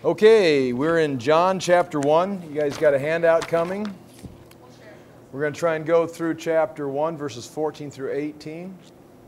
Okay, we're in John chapter 1. You guys got a handout coming? We're going to try and go through chapter 1, verses 14 through 18.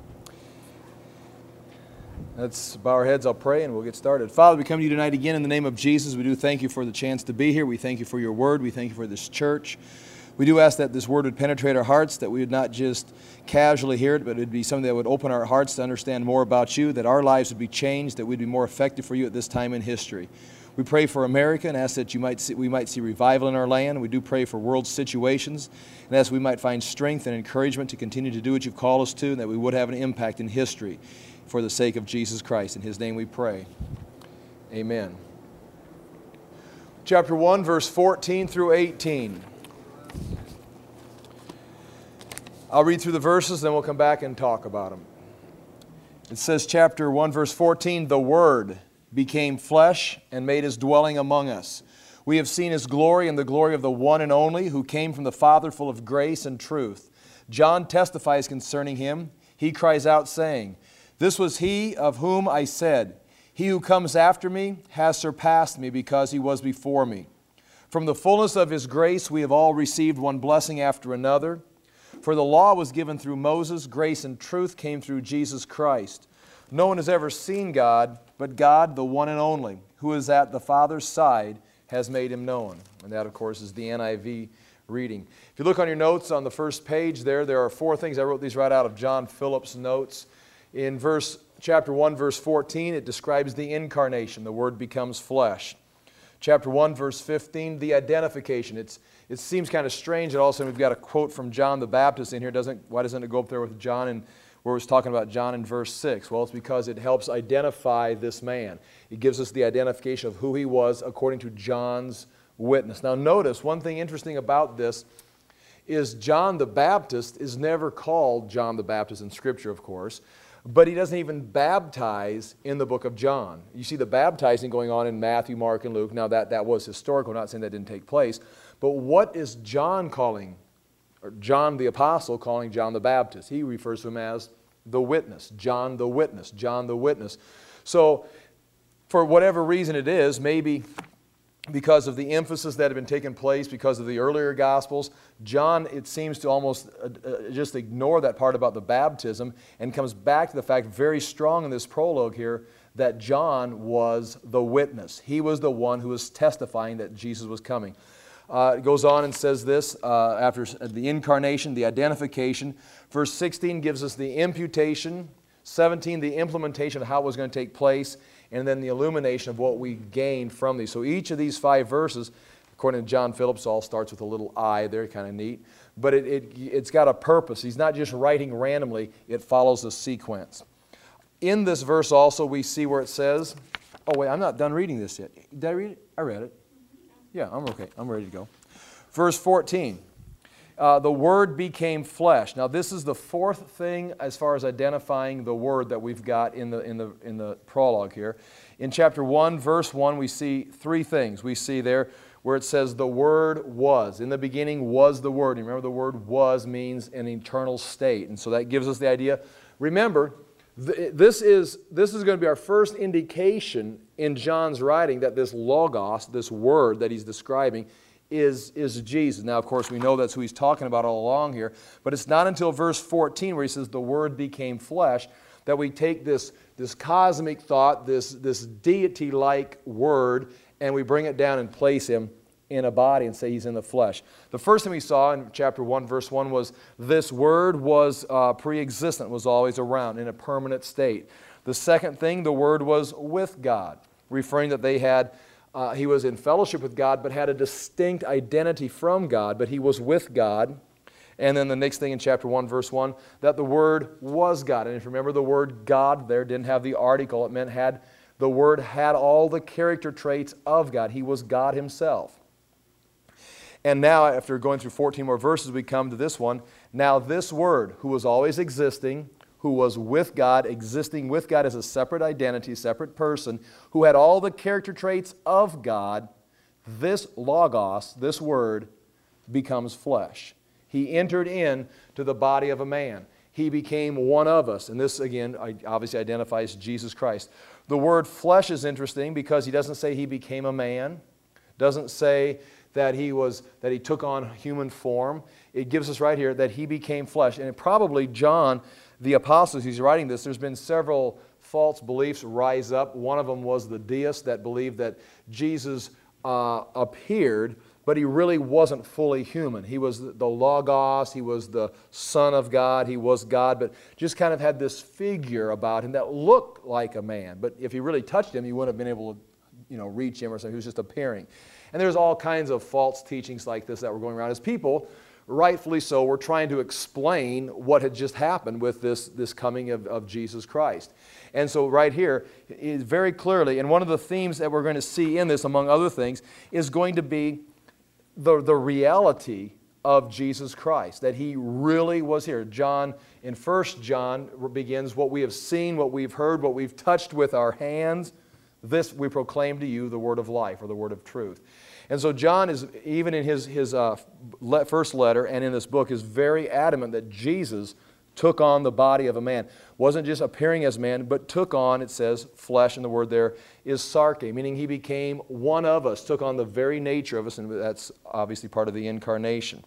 Let's bow our heads, I'll pray, and we'll get started. Father, we come to you tonight again in the name of Jesus. We do thank you for the chance to be here. We thank you for your word. We thank you for this church. We do ask that this word would penetrate our hearts, that we would not just casually hear it, but it would be something that would open our hearts to understand more about you, that our lives would be changed, that we'd be more effective for you at this time in history. We pray for America and ask that we might see revival in our land. We do pray for world situations and ask we might find strength and encouragement to continue to do what you've called us to, and that we would have an impact in history for the sake of Jesus Christ. In His name we pray. Amen. Chapter 1, verse 14 through 18. I'll read through the verses, then we'll come back and talk about them. It says, chapter 1, verse 14, "The Word became flesh and made His dwelling among us. We have seen His glory and the glory of the one and only, who came from the Father, full of grace and truth. John testifies concerning Him. He cries out, saying, 'This was He of whom I said, He who comes after me has surpassed me, because He was before me.' From the fullness of His grace we have all received one blessing after another. For the law was given through Moses, grace and truth came through Jesus Christ. No one has ever seen God, but God, the one and only, who is at the Father's side, has made Him known." And that, of course, is the NIV reading. If you look on your notes on the first page there are 4 things. I wrote these right out of John Phillips' notes. In chapter 1, verse 14, it describes the incarnation. The Word becomes flesh. Chapter 1, verse 15, the identification. It seems kind of strange that all of a sudden we've got a quote from John the Baptist in here. Why doesn't it go up there with John and where it was talking about John in verse 6? Well, it's because it helps identify this man. It gives us the identification of who he was according to John's witness. Now notice, one thing interesting about this is John the Baptist is never called John the Baptist in Scripture, of course, but he doesn't even baptize in the book of John. You see the baptizing going on in Matthew, Mark, and Luke. Now that was historical, I'm not saying that didn't take place, but what is John calling, or John the Apostle calling John the Baptist? He refers to him as the witness, John the witness, John the witness. So for whatever reason it is, maybe because of the emphasis that had been taking place because of the earlier Gospels, John, it seems to almost just ignore that part about the baptism and comes back to the fact very strong in this prologue here that John was the witness. He was the one who was testifying that Jesus was coming. It goes on and says this, after the incarnation, the identification. Verse 16 gives us the imputation. 17, the implementation of how it was going to take place. And then the illumination of what we gained from these. So each of these 5 verses, according to John Phillips, all starts with a little I there, kind of neat. But it's got a purpose. He's not just writing randomly. It follows a sequence. In this verse also we see where it says, oh wait, I'm not done reading this yet. Did I read it? I read it. Yeah, I'm okay. I'm ready to go. Verse 14, the Word became flesh. Now this is the 4th thing as far as identifying the Word that we've got in the prologue here. In chapter 1, verse 1, we see 3 things. We see there where it says the Word was. In the beginning was the Word. And remember, the word was means an eternal state. And so that gives us the idea. Remember, this is going to be our first indication in John's writing that this Logos, this Word that he's describing, is Jesus. Now, of course, we know that's who he's talking about all along here, but it's not until verse 14 where he says the Word became flesh that we take this cosmic thought, this deity-like Word, and we bring it down and place Him in a body and say He's in the flesh. The first thing we saw in chapter 1, verse 1 was this Word was pre-existent, was always around in a permanent state. The second thing, the Word was with God, referring that they had He was in fellowship with God, but had a distinct identity from God, but He was with God. And then the next thing in chapter 1, verse 1, that the Word was God. And if you remember, the word God there didn't have the article. It meant the Word had all the character traits of God. He was God Himself. And now, after going through 14 more verses, we come to this one. Now this Word, who was always existing, who was with God, existing with God as a separate identity, separate person, who had all the character traits of God, this Logos, this Word, becomes flesh. He entered into the body of a man. He became one of us. And this, again, obviously identifies Jesus Christ. The word flesh is interesting because he doesn't say he became a man. Doesn't say that he took on human form. It gives us right here that he became flesh. And probably John, the apostle, he's writing this, there's been several false beliefs rise up. One of them was the deists that believed that Jesus appeared, but he really wasn't fully human. He was the Logos, he was the Son of God, he was God, but just kind of had this figure about him that looked like a man. But if he really touched him, you wouldn't have been able to reach him or something. He was just appearing. And there's all kinds of false teachings like this that were going around as people, rightfully so, were trying to explain what had just happened with this coming of Jesus Christ. And so right here is very clearly, and one of the themes that we're going to see in this, among other things, is going to be the reality of Jesus Christ, that he really was here. John, in 1 John, begins, what we have seen, what we've heard, what we've touched with our hands, this we proclaim to you, the word of life, or the word of truth. And so John is, even in his first letter and in this book, is very adamant that Jesus took on the body of a man. Wasn't just appearing as man, but took on, it says, flesh, and the word there is sarke, meaning he became one of us, took on the very nature of us, and that's obviously part of the incarnation.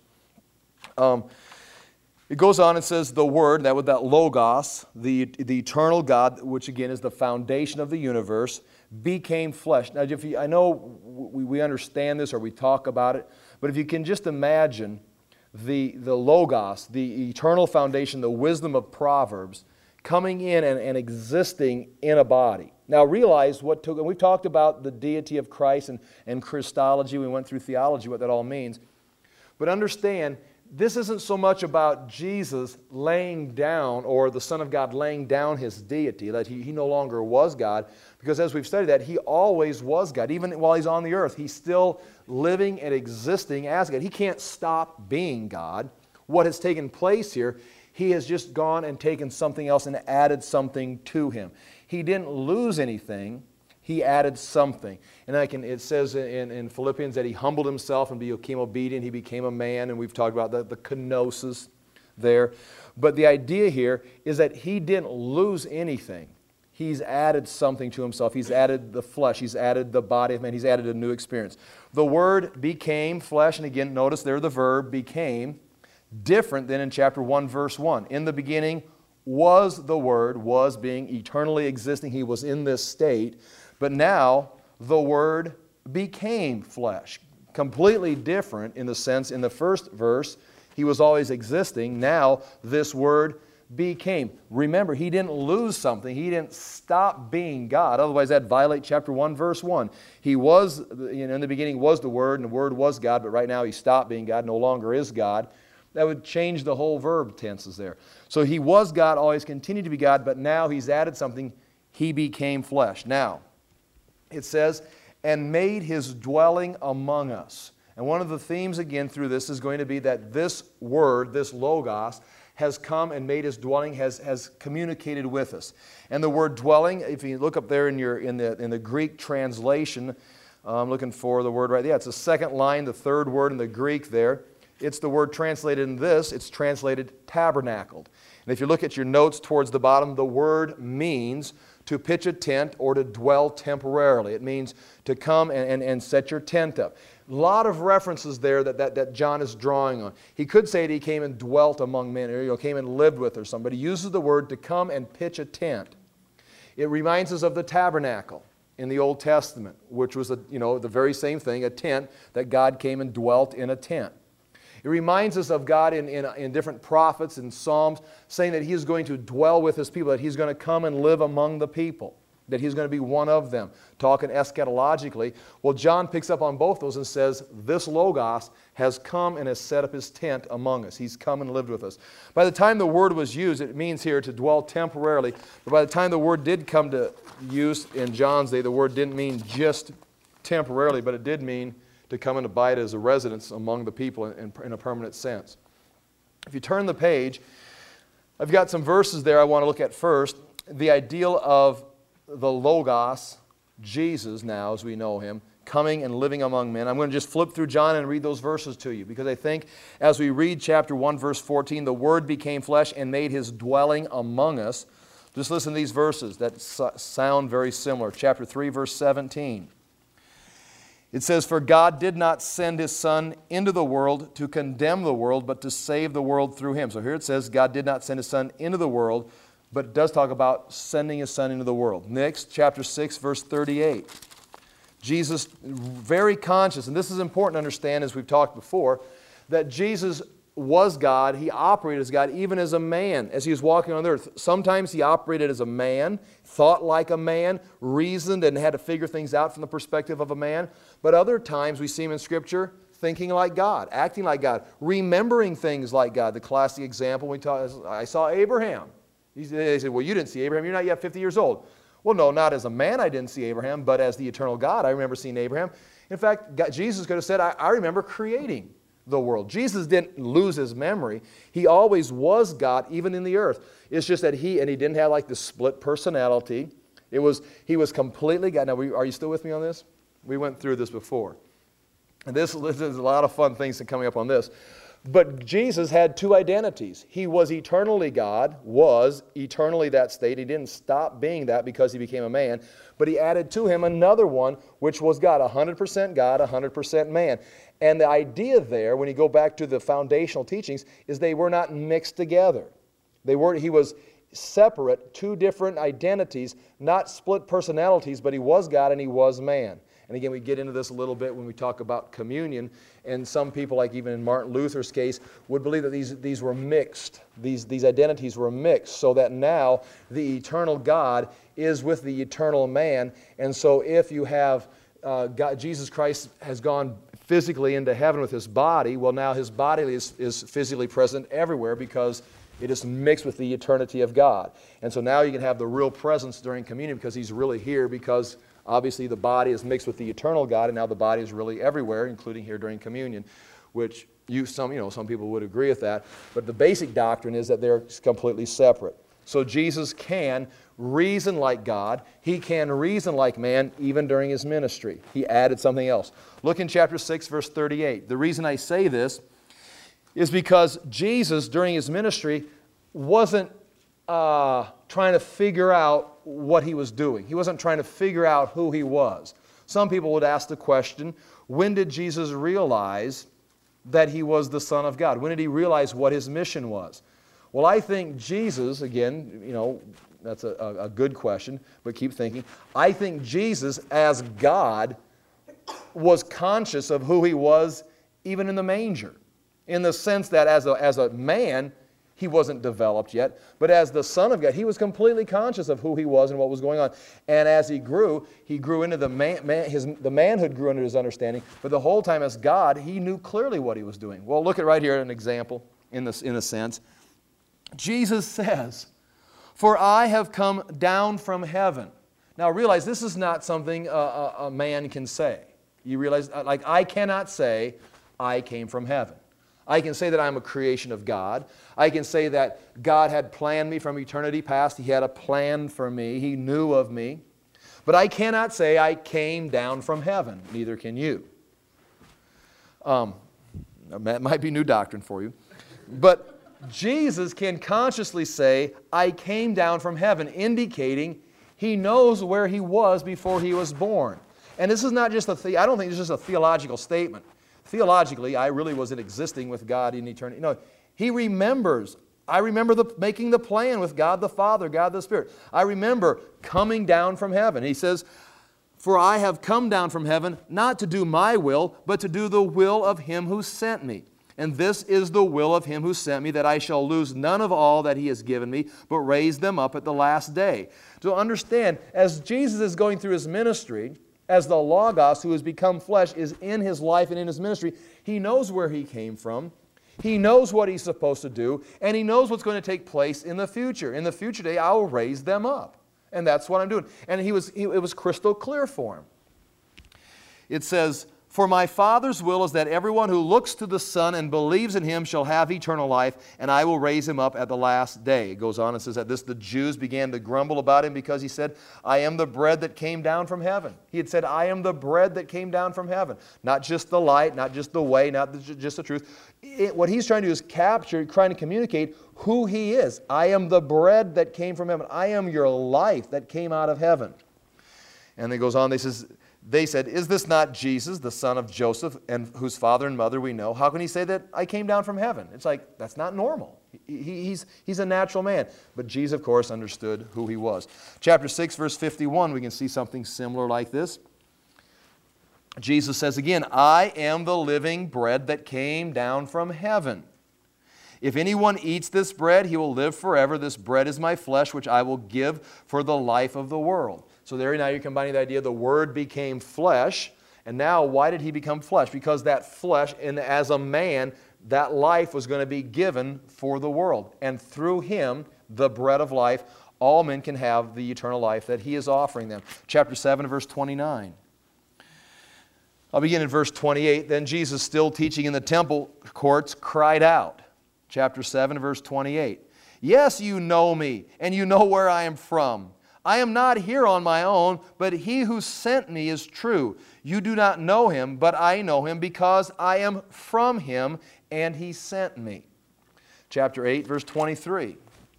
It goes on and says the Word, that Logos, the eternal God, which again is the foundation of the universe, became flesh. Now, I know we understand this or we talk about it, but if you can just imagine the Logos, the eternal foundation, the wisdom of Proverbs, coming in and existing in a body. Now realize and we've talked about the deity of Christ and Christology, we went through theology, what that all means, but understand, this isn't so much about Jesus laying down, or the Son of God laying down his deity, that he no longer was God, because as we've studied that, he always was God. Even while he's on the earth, he's still living and existing as God. He can't stop being God. What has taken place here, he has just gone and taken something else and added something to him. He didn't lose anything. He added something. And it says in Philippians that he humbled himself and became obedient. He became a man, and we've talked about the kenosis there. But the idea here is that he didn't lose anything. He's added something to himself. He's added the flesh. He's added the body of man. He's added a new experience. The Word became flesh, and again, notice there the verb became, different than in chapter 1, verse 1. In the beginning was the Word, was being eternally existing. He was in this state. But now the Word became flesh. Completely different in the sense, in the first verse, he was always existing. Now this Word became. Remember, he didn't lose something. He didn't stop being God. Otherwise, that'd violate chapter 1, verse 1. He was, in the beginning was the Word, and the Word was God, but right now he stopped being God, no longer is God. That would change the whole verb tenses there. So he was God, always continued to be God, but now he's added something. He became flesh. Now, it says, and made his dwelling among us. And one of the themes again through this is going to be that this word, this Logos, has come and made his dwelling, has communicated with us. And the word dwelling, if you look up there in the Greek translation, I'm looking for the word right there. It's the second line, the third word in the Greek there. It's the word translated in this. It's translated tabernacled. And if you look at your notes towards the bottom, the word means to pitch a tent or to dwell temporarily. It means to come and set your tent up. A lot of references there that John is drawing on. He could say that he came and dwelt among men, or came and lived with or something, but he uses the word to come and pitch a tent. It reminds us of the tabernacle in the Old Testament, which was the very same thing, a tent, that God came and dwelt in a tent. It reminds us of God in different prophets and Psalms saying that he is going to dwell with his people, that he's going to come and live among the people, that he's going to be one of them, talking eschatologically. Well, John picks up on both those and says, this Logos has come and has set up his tent among us. He's come and lived with us. By the time the word was used, it means here to dwell temporarily, but by the time the word did come to use in John's day, the word didn't mean just temporarily, but it did mean to come and abide as a residence among the people in a permanent sense. If you turn the page, I've got some verses there I want to look at first. The ideal of the Logos, Jesus now as we know him, coming and living among men. I'm going to just flip through John and read those verses to you, because I think as we read chapter 1, verse 14, the Word became flesh and made His dwelling among us. Just listen to these verses that sound very similar. Chapter 3, verse 17. It says, "For God did not send His Son into the world to condemn the world, but to save the world through Him." So here it says, God did not send His Son into the world, but it does talk about sending His Son into the world. Next, chapter 6, verse 38. Jesus, very conscious, and this is important to understand as we've talked before, that Jesus was God. He operated as God, even as a man, as He was walking on the earth. Sometimes He operated as a man, thought like a man, reasoned and had to figure things out from the perspective of a man. But other times we see Him in Scripture thinking like God, acting like God, remembering things like God. The classic example, I saw Abraham. They said, well, you didn't see Abraham. You're not yet 50 years old. Well, no, not as a man I didn't see Abraham, but as the eternal God, I remember seeing Abraham. In fact, Jesus could have said, I remember creating the world. Jesus didn't lose His memory. He always was God, even in the earth. It's just that He didn't have like the split personality. He was completely God. Now, are you still with me on this? We went through this before. And this is a lot of fun things coming up on this. But Jesus had two identities. He was eternally God, was eternally that state. He didn't stop being that because He became a man. But He added to Him another one, which was God, 100% God, 100% man. And the idea there, when you go back to the foundational teachings, is they were not mixed together. He was separate, two different identities, not split personalities, but He was God and He was man. And again, we get into this a little bit when we talk about communion, and some people, like even in Martin Luther's case, would believe that these were mixed. These identities were mixed, so that now the eternal God is with the eternal man. And so if you have Jesus Christ has gone physically into heaven with His body, well, now His body is physically present everywhere because it is mixed with the eternity of God. And so now you can have the real presence during communion because He's really here, because obviously the body is mixed with the eternal God, and now the body is really everywhere, including here during communion, which some people would agree with that. But the basic doctrine is that they're completely separate. So Jesus can reason like God. He can reason like man even during His ministry. He added something else. Look in chapter 6, verse 38. The reason I say this is because Jesus, during His ministry, wasn't trying to figure out what He was doing. He wasn't trying to figure out who He was. Some people would ask the question, when did Jesus realize that He was the Son of God? When did He realize what His mission was? Well, I think Jesus, again, that's a good question, but keep thinking. I think Jesus, as God, was conscious of who He was even in the manger, in the sense that as a man, He wasn't developed yet, but as the Son of God, He was completely conscious of who He was and what was going on. And as He grew into the manhood grew into His understanding, but the whole time as God, He knew clearly what He was doing. Well, look at right here an example in a sense. Jesus says, "For I have come down from heaven." Now realize this is not something a man can say. You realize, like, I cannot say, I came from heaven. I can say that I'm a creation of God. I can say that God had planned me from eternity past. He had a plan for me. He knew of me. But I cannot say I came down from heaven. Neither can you. That might be new doctrine for you. But Jesus can consciously say, I came down from heaven, indicating He knows where He was before He was born. And this is not just I don't think it's just a theological statement. Theologically, I really wasn't existing with God in eternity. No, He remembers. I remember making the plan with God the Father, God the Spirit. I remember coming down from heaven. He says, "For I have come down from heaven, not to do my will, but to do the will of Him who sent me. And this is the will of Him who sent me, that I shall lose none of all that He has given me, but raise them up at the last day." So understand, as Jesus is going through His ministry, as the Logos who has become flesh is in His life and in His ministry, He knows where He came from. He knows what He's supposed to do, and He knows what's going to take place in the future. In the future day, I will raise them up. And that's what I'm doing. And it was crystal clear for Him. It says, For my Father's will is that everyone who looks to the Son and believes in Him shall have eternal life, and I will raise him up at the last day. It goes on and says that the Jews began to grumble about Him because He said, I am the bread that came down from heaven. He had said, I am the bread that came down from heaven. Not just the light, not just the way, not just the truth. What He's trying to do is capture, trying to communicate who He is. I am the bread that came from heaven. I am your life that came out of heaven. And then it goes on, they said, is this not Jesus, the son of Joseph, and whose father and mother we know? How can He say that I came down from heaven? It's like, that's not normal. He's a natural man. But Jesus, of course, understood who He was. Chapter 6, verse 51, we can see something similar like this. Jesus says again, I am the living bread that came down from heaven. If anyone eats this bread, he will live forever. This bread is my flesh, which I will give for the life of the world. So there now you're combining the idea the Word became flesh. And now why did He become flesh? Because that flesh, and as a man, that life was going to be given for the world. And through Him, the bread of life, all men can have the eternal life that He is offering them. Chapter 7, verse 29. I'll begin in verse 28. Then Jesus, still teaching in the temple courts, cried out. Chapter 7, verse 28. Yes, you know me, and you know where I am from. I am not here on my own, but He who sent me is true. You do not know Him, but I know Him because I am from Him, and He sent me. Chapter 8, verse 23.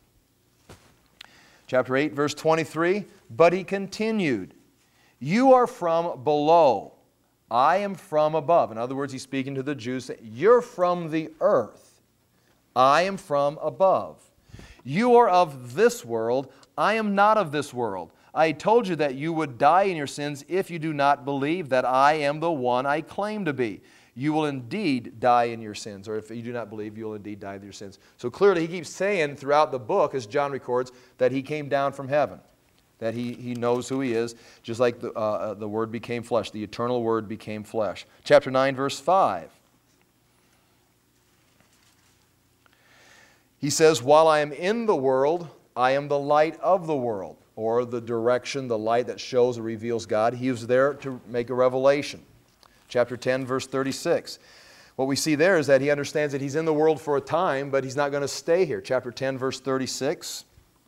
Chapter 8, verse 23. But He continued, you are from below. I am from above. In other words, He's speaking to the Jews, saying, you're from the earth. I am from above. You are of this world. I am not of this world. I told you that you would die in your sins if you do not believe that I am the one I claim to be. You will indeed die in your sins. Or if you do not believe, you will indeed die in your sins. So clearly He keeps saying throughout the book, as John records, that He came down from heaven. That he knows who He is, just like the Word became flesh. The eternal Word became flesh. Chapter 9, verse 5. He says, while I am in the world, I am the light of the world. Or the direction, the light that shows or reveals God. He was there to make a revelation. Chapter 10, verse 36. What we see there is that He understands that He's in the world for a time, but He's not going to stay here. Chapter 10, verse 36.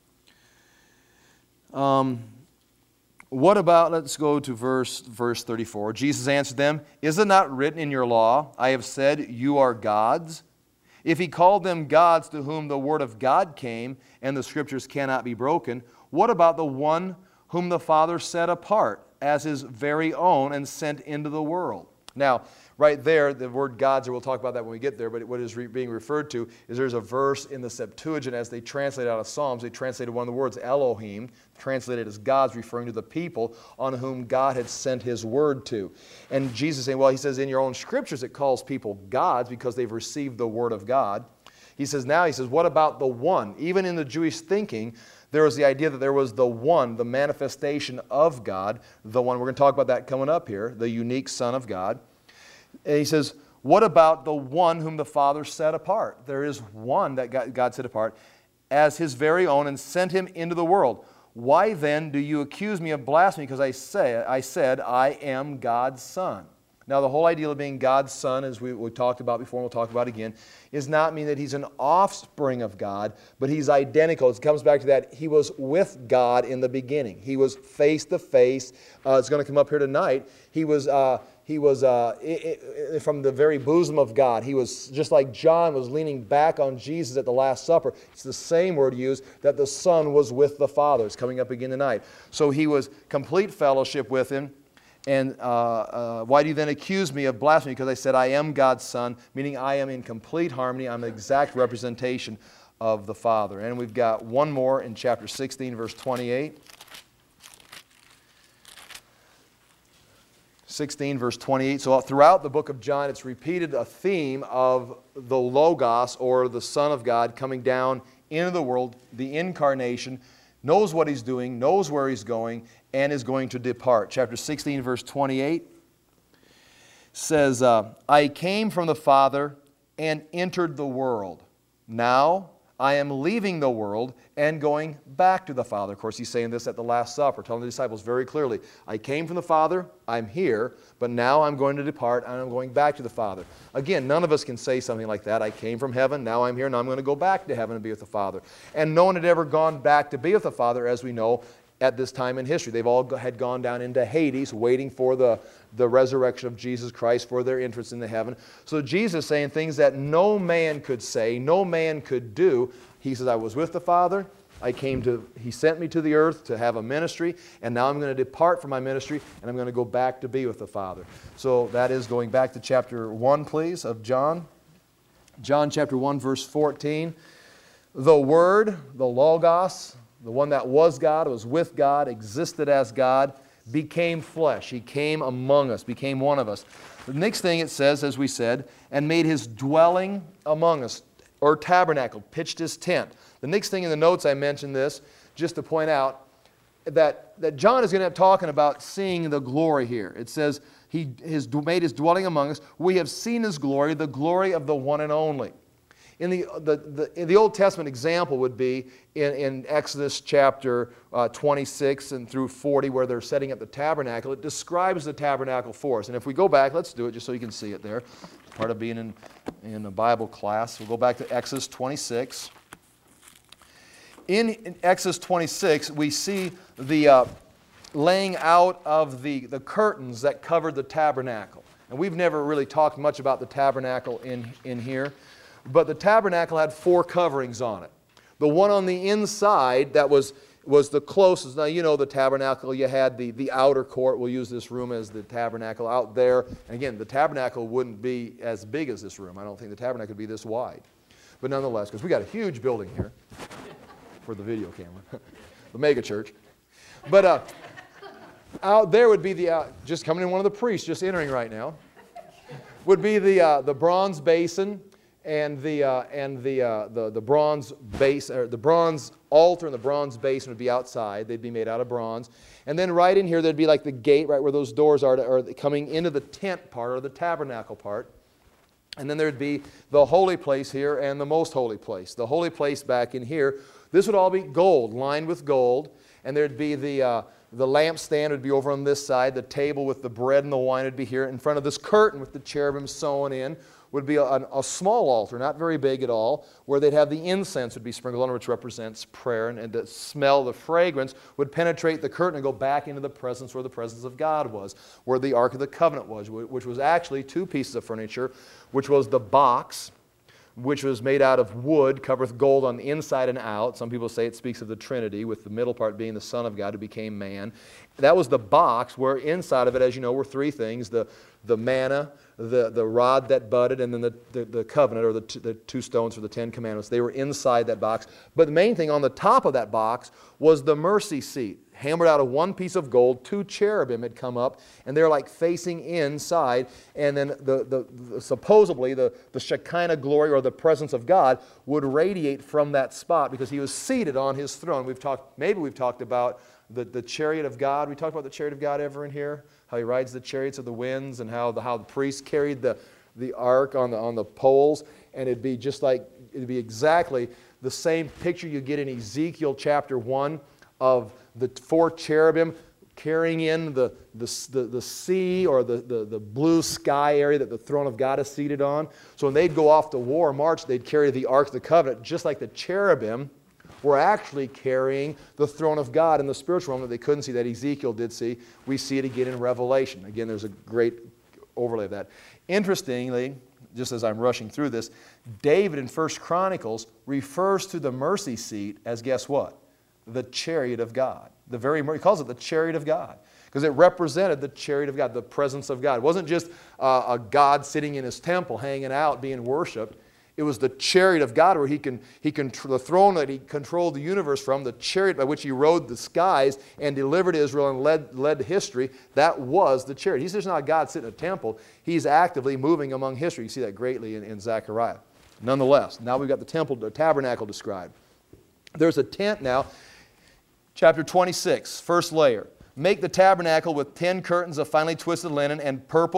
What about, let's go to verse 34. Jesus answered them, is it not written in your law, I have said you are gods? If He called them gods to whom the word of God came, and the Scriptures cannot be broken, what about the one whom the Father set apart as His very own and sent into the world? Now, right there, the word gods, we'll talk about that when we get there, but what is being referred to is there's a verse in the Septuagint as they translate out of Psalms. They translated one of the words, Elohim, translated as gods, referring to the people on whom God had sent His word to. And Jesus is saying, well, He says in your own Scriptures it calls people gods because they've received the word of God. He says, what about the one? Even in the Jewish thinking, there was the idea that there was the one, the manifestation of God, the one, we're going to talk about that coming up here, the unique Son of God. And He says, what about the one whom the Father set apart? There is one that God set apart as His very own and sent Him into the world. Why then do you accuse me of blasphemy? Because I said I am God's Son. Now, the whole idea of being God's Son, as we talked about before and we'll talk about again, does not mean that He's an offspring of God, but He's identical. It comes back to that He was with God in the beginning. He was face to face. It's going to come up here tonight. He was from the very bosom of God. He was just like John was leaning back on Jesus at the Last Supper. It's the same word used, that the Son was with the Father. It's coming up again tonight. So He was complete fellowship with Him. And why do you then accuse me of blasphemy? Because I said I am God's Son, meaning I am in complete harmony. I'm an exact representation of the Father. And we've got one more in chapter 16, verse 28. 16, verse 28. So throughout the book of John, it's repeated a theme of the Logos, or the Son of God, coming down into the world, the incarnation, knows what He's doing, knows where He's going, and is going to depart. Chapter 16, verse 28 says, I came from the Father and entered the world. Now I am leaving the world and going back to the Father. Of course, he's saying this at the Last Supper, telling the disciples very clearly, I came from the Father, I'm here, but now I'm going to depart and I'm going back to the Father. Again, none of us can say something like that. I came from heaven, now I'm here, now I'm going to go back to heaven and be with the Father. And no one had ever gone back to be with the Father, as we know, at this time in history. They've all had gone down into Hades, waiting for the resurrection of Jesus Christ, for their entrance into heaven. So Jesus is saying things that no man could say, no man could do. He says, I was with the Father. He sent me to the earth to have a ministry, and now I'm going to depart from my ministry, and I'm going to go back to be with the Father. So that is going back to chapter 1, please, of John. John chapter 1, verse 14. The Word, the Logos, the one that was God, was with God, existed as God, became flesh. He came among us, became one of us. The next thing it says, as we said, and made His dwelling among us, or tabernacle, pitched His tent. The next thing in the notes, I mentioned this, just to point out that John is going to be talking about seeing the glory here. It says, He made His dwelling among us. We have seen His glory, the glory of the one and only. In the Old Testament example would be in Exodus chapter 26 and through 40, where they're setting up the tabernacle. It describes the tabernacle for us. And if we go back, let's do it just so you can see it there. Part of being in a Bible class. We'll go back to Exodus 26. In Exodus 26, we see the laying out of the curtains that covered the tabernacle. And we've never really talked much about the tabernacle in here. But the tabernacle had 4 coverings on it. The one on the inside that was the closest. Now, you know the tabernacle, you had the outer court. We'll use this room as the tabernacle out there. And again, the tabernacle wouldn't be as big as this room. I don't think the tabernacle would be this wide. But nonetheless, because we got a huge building here for the video camera, the mega church. But out there would be just coming in one of the priests, just entering right now, would be the bronze basin. And the bronze base, or the bronze altar and the bronze basin would be outside. They'd be made out of bronze. And then right in here, there'd be like the gate, right where those doors are coming into the tent part or the tabernacle part. And then there'd be the holy place here and the most holy place. The holy place back in here, this would all be gold, lined with gold. And there'd be the lampstand would be over on this side. The table with the bread and the wine would be here. In front of this curtain with the cherubim sewn in would be a small altar, not very big at all, where they'd have the incense would be sprinkled on, which represents prayer, and the smell, the fragrance, would penetrate the curtain and go back into the presence where the presence of God was, where the Ark of the Covenant was, which was actually 2 pieces of furniture, which was the box, which was made out of wood, covered with gold on the inside and out. Some people say it speaks of the Trinity, with the middle part being the Son of God who became man. That was the box, where inside of it, as you know, were 3 things: the manna, the rod that budded, and then the covenant, or the 2 stones for the 10 commandments. They were inside that box. But the main thing on the top of that box was the mercy seat, hammered out of 1 piece of gold. 2 cherubim had come up, and they're like facing inside. And then supposedly the Shekinah glory, or the presence of God, would radiate from that spot because He was seated on His throne. We've talked about the chariot of God. We talked about the chariot of God ever in here? How He rides the chariots of the winds, and how the priests carried the ark on the poles. And it'd be exactly the same picture you get in Ezekiel chapter 1 of the 4 cherubim carrying in the sea, or the blue sky area that the throne of God is seated on. So when they'd go off to war or march, they'd carry the Ark of the Covenant, just like the cherubim were actually carrying the throne of God in the spiritual realm that they couldn't see, that Ezekiel did see. We see it again in Revelation. Again, there's a great overlay of that. Interestingly, just as I'm rushing through this, David in 1 Chronicles refers to the mercy seat as, guess what? The chariot of God. He calls it the chariot of God, because it represented the chariot of God, the presence of God. It wasn't just a God sitting in His temple, hanging out, being worshipped. It was the chariot of God, where the throne that He controlled the universe from, the chariot by which He rode the skies and delivered Israel and led history. That was the chariot. He's just not God sitting in a temple. He's actively moving among history. You see that greatly in Zechariah. Nonetheless, now we've got the tabernacle described. There's a tent now. Chapter 26, first layer. Make the tabernacle with 10 curtains of finely twisted linen and purple,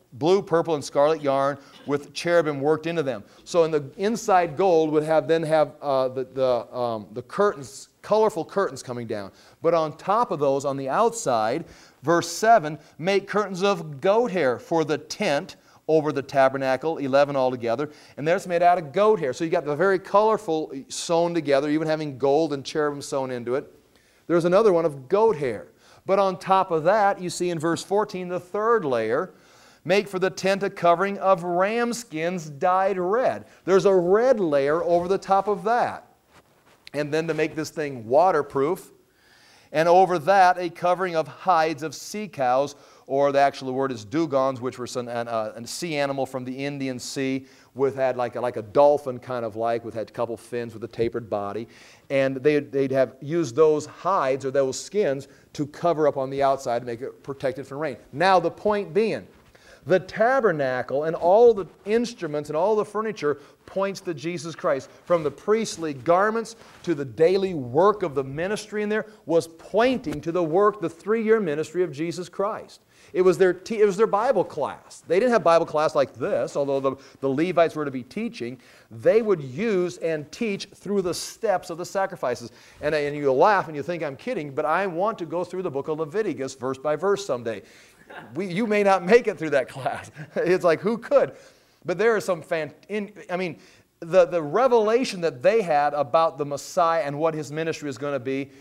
blue, purple, and scarlet yarn with cherubim worked into them. So in the inside gold would then have the curtains, colorful curtains coming down. But on top of those, on the outside, verse 7, make curtains of goat hair for the tent over the tabernacle, 11 altogether. And that's made out of goat hair. So you got the very colorful sewn together, even having gold and cherubim sewn into it. There's another one of goat hair. But on top of that, you see in verse 14, the third layer, make for the tent a covering of ram skins dyed red. There's a red layer over the top of that. And then to make this thing waterproof, and over that a covering of hides of sea cows, or the actual word is dugons, which were a sea animal from the Indian Sea, had like a dolphin kind of had a couple fins with a tapered body. And they'd have used those hides or those skins to cover up on the outside to make it protected from rain. Now the point being, the tabernacle and all the instruments and all the furniture points to Jesus Christ. From the priestly garments to the daily work of the ministry in there was pointing to the 3-year ministry of Jesus Christ. It was their Bible class. They didn't have Bible class like this, although the Levites were to be teaching. They would use and teach through the steps of the sacrifices. And you'll laugh and you think I'm kidding, but I want to go through the book of Leviticus verse by verse someday. You may not make it through that class. It's like, who could? But there are some the revelation that they had about the Messiah and what His ministry is going to be,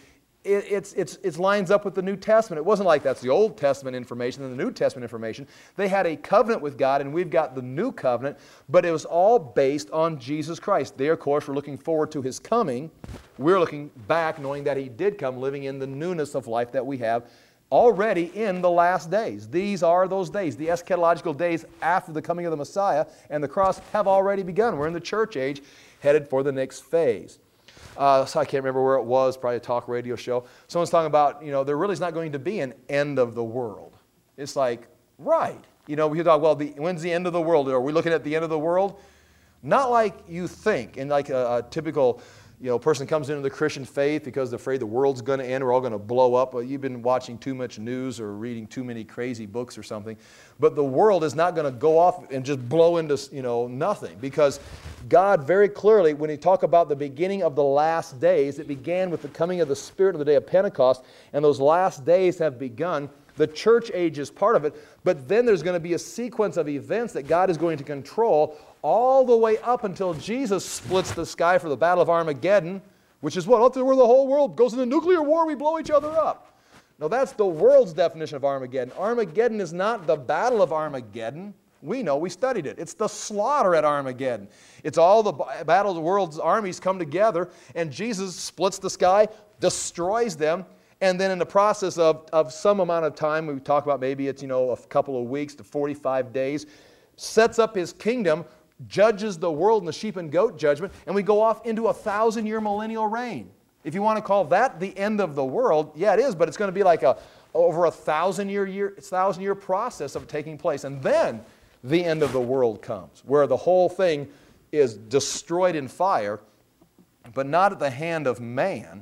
it lines up with the New Testament. It wasn't like that's the Old Testament information and the New Testament information. They had a covenant with God, and we've got the new covenant, but it was all based on Jesus Christ. They, of course, were looking forward to His coming. We're looking back knowing that He did come, living in the newness of life that we have already in the last days. These are those days. The eschatological days after the coming of the Messiah and the cross have already begun. We're in the church age, headed for the next phase. So I can't remember where it was, probably a talk radio show. Someone's talking about, there really is not going to be an end of the world. It's like, right. We talk, well, when's the end of the world? Are we looking at the end of the world? Not like you think, and like a typical person comes into the Christian faith because they're afraid the world's going to end, we're all going to blow up. Well, you've been watching too much news or reading too many crazy books or something. But the world is not going to go off and just blow into nothing, because God very clearly, when He talked about the beginning of the last days, it began with the coming of the Spirit of the day of Pentecost, and those last days have begun. The church age is part of it, but then there's going to be a sequence of events that God is going to control all the way up until Jesus splits the sky for the Battle of Armageddon, which is what? Up there where the whole world goes into nuclear war, we blow each other up. No, that's the world's definition of Armageddon. Armageddon is not the Battle of Armageddon. We know, we studied it. It's the slaughter at Armageddon. It's all the battle of the world's armies come together, and Jesus splits the sky, destroys them, and then in the process of some amount of time, we talk about maybe it's a couple of weeks to 45 days, sets up His kingdom, judges the world in the sheep and goat judgment, and we go off into a 1,000-year millennial reign. If you want to call that the end of the world, yeah, it is, but it's going to be like over a 1,000-year process of taking place. And then the end of the world comes, where the whole thing is destroyed in fire, but not at the hand of man,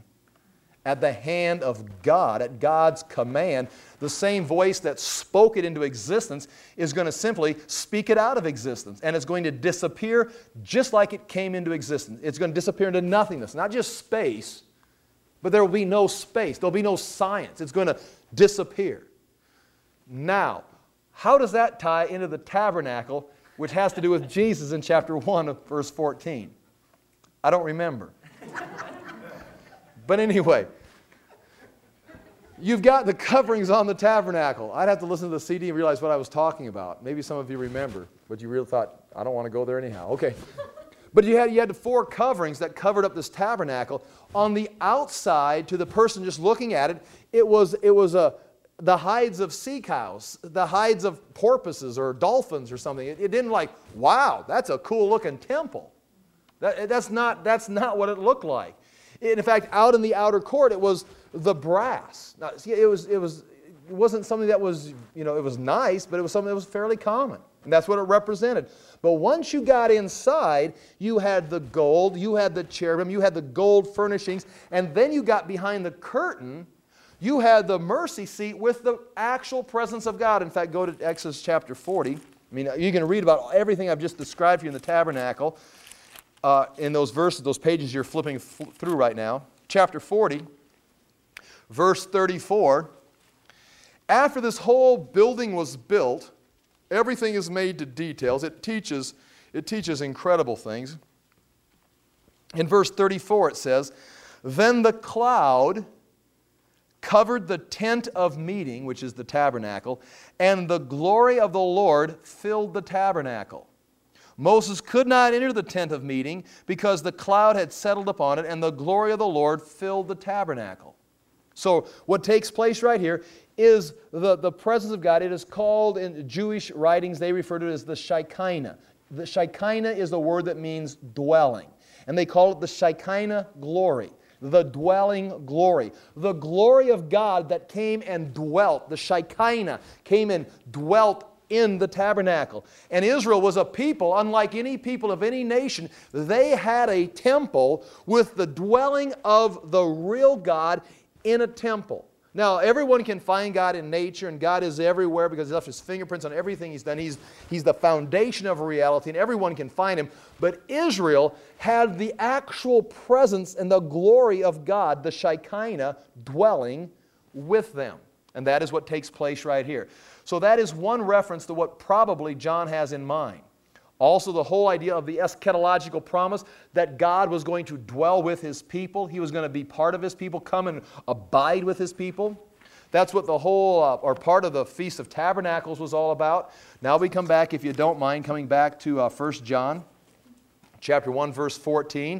at the hand of God, at God's command. The same voice that spoke it into existence is going to simply speak it out of existence. And it's going to disappear just like it came into existence. It's going to disappear into nothingness, not just space, but there will be no space. There will be no science. It's going to disappear. Now, how does that tie into the tabernacle, which has to do with Jesus in chapter 1 of verse 14? I don't remember. But anyway, you've got the coverings on the tabernacle. I'd have to listen to the CD and realize what I was talking about. Maybe some of you remember, but you really thought, I don't want to go there anyhow. Okay. But you had the 4 coverings that covered up this tabernacle. On the outside, to the person just looking at it, it was the hides of sea cows, the hides of porpoises or dolphins or something. It didn't like, wow, that's a cool looking temple. That's not what it looked like. In fact, out in the outer court, it was the brass. Now, see, it wasn't something that was, it was nice, but it was something that was fairly common. And that's what it represented. But once you got inside, you had the gold, you had the cherubim, you had the gold furnishings, and then you got behind the curtain, you had the mercy seat with the actual presence of God. In fact, go to Exodus chapter 40. I mean, you can read about everything I've just described for you in the tabernacle in those verses, those pages you're flipping through right now. Chapter 40, verse 34. After this whole building was built, everything is made to details. It teaches incredible things. In verse 34 it says, "Then the cloud covered the tent of meeting," which is the tabernacle, "and the glory of the Lord filled the tabernacle. Moses could not enter the tent of meeting because the cloud had settled upon it, and the glory of the Lord filled the tabernacle." So what takes place right here is the presence of God. It is called in Jewish writings, they refer to it as the Shekinah. The Shekinah is the word that means dwelling. And they call it the Shekinah glory, the dwelling glory. The glory of God that came and dwelt, the Shekinah came and dwelt in the tabernacle. And Israel was a people, unlike any people of any nation. They had a temple with the dwelling of the real God in a temple. Now, everyone can find God in nature, and God is everywhere because He left His fingerprints on everything He's done. He's the foundation of reality, and everyone can find Him. But Israel had the actual presence and the glory of God, the Shekinah, dwelling with them. And that is what takes place right here. So that is one reference to what probably John has in mind. Also, the whole idea of the eschatological promise that God was going to dwell with His people. He was going to be part of His people, come and abide with His people. That's what the whole, or part of the Feast of Tabernacles was all about. Now we come back, if you don't mind, coming back to 1 John, chapter 1, verse 14.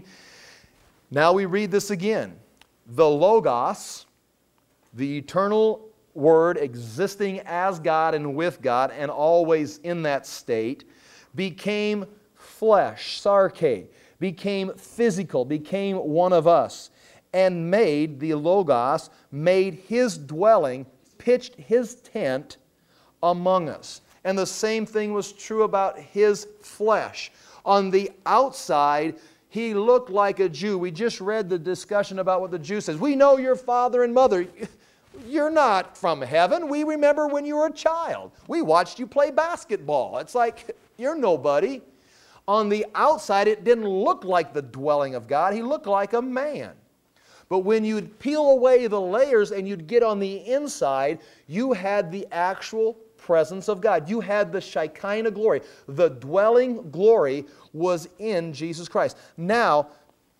Now we read this again. "The Logos, the eternal Word existing as God and with God and always in that state, became flesh," sarche, became physical, became one of us, and made, the Logos, made His dwelling, pitched His tent among us. And the same thing was true about His flesh. On the outside, He looked like a Jew. We just read the discussion about what the Jew says. "We know your father and mother. You're not from heaven. We remember when you were a child. We watched you play basketball." It's like, you're nobody. On the outside, it didn't look like the dwelling of God. He looked like a man. But when you'd peel away the layers and you'd get on the inside, you had the actual presence of God. You had the Shekinah glory. The dwelling glory was in Jesus Christ. Now,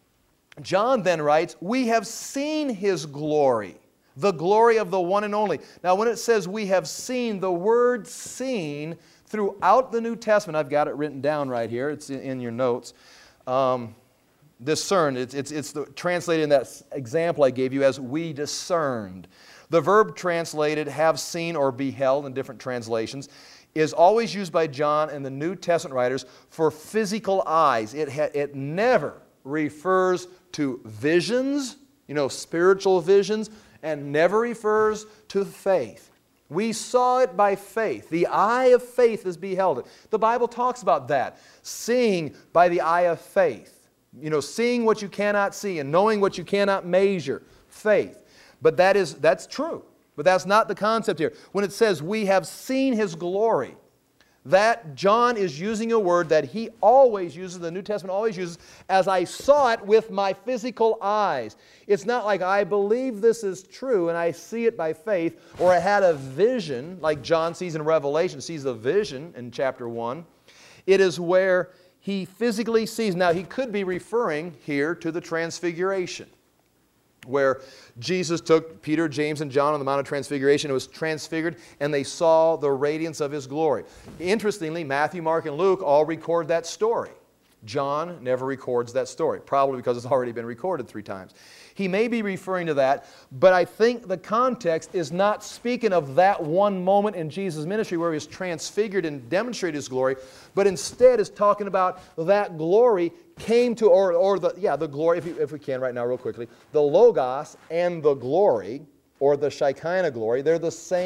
John then writes, "We have seen His glory, the glory of the one and only." Now, when it says we have seen, the word seen throughout the New Testament, I've got it written down right here. It's in your notes. Discerned. It's translated in that example I gave you as "we discerned." The verb translated have seen or beheld in different translations is always used by John and the New Testament writers for physical eyes. It never refers to visions, spiritual visions, and never refers to faith. We saw it by faith. The eye of faith has beheld it. The Bible talks about that. Seeing by the eye of faith. Seeing what you cannot see and knowing what you cannot measure. Faith. But that's true. But that's not the concept here. When it says we have seen His glory, that John is using a word that he always uses, the New Testament always uses, as I saw it with my physical eyes. It's not like I believe this is true and I see it by faith, or I had a vision like John sees in Revelation, sees a vision in chapter 1. It is where he physically sees. Now he could be referring here to the Transfiguration, where Jesus took Peter, James, and John on the Mount of Transfiguration. It was transfigured, and they saw the radiance of His glory. Interestingly, Matthew, Mark, and Luke all record that story. John never records that story, probably because it's already been recorded 3 times. He may be referring to that, but I think the context is not speaking of that one moment in Jesus' ministry where He was transfigured and demonstrated His glory, but instead is talking about that glory came to, the glory, if we can right now real quickly, the Logos and the glory, or the Shekinah glory, they're the same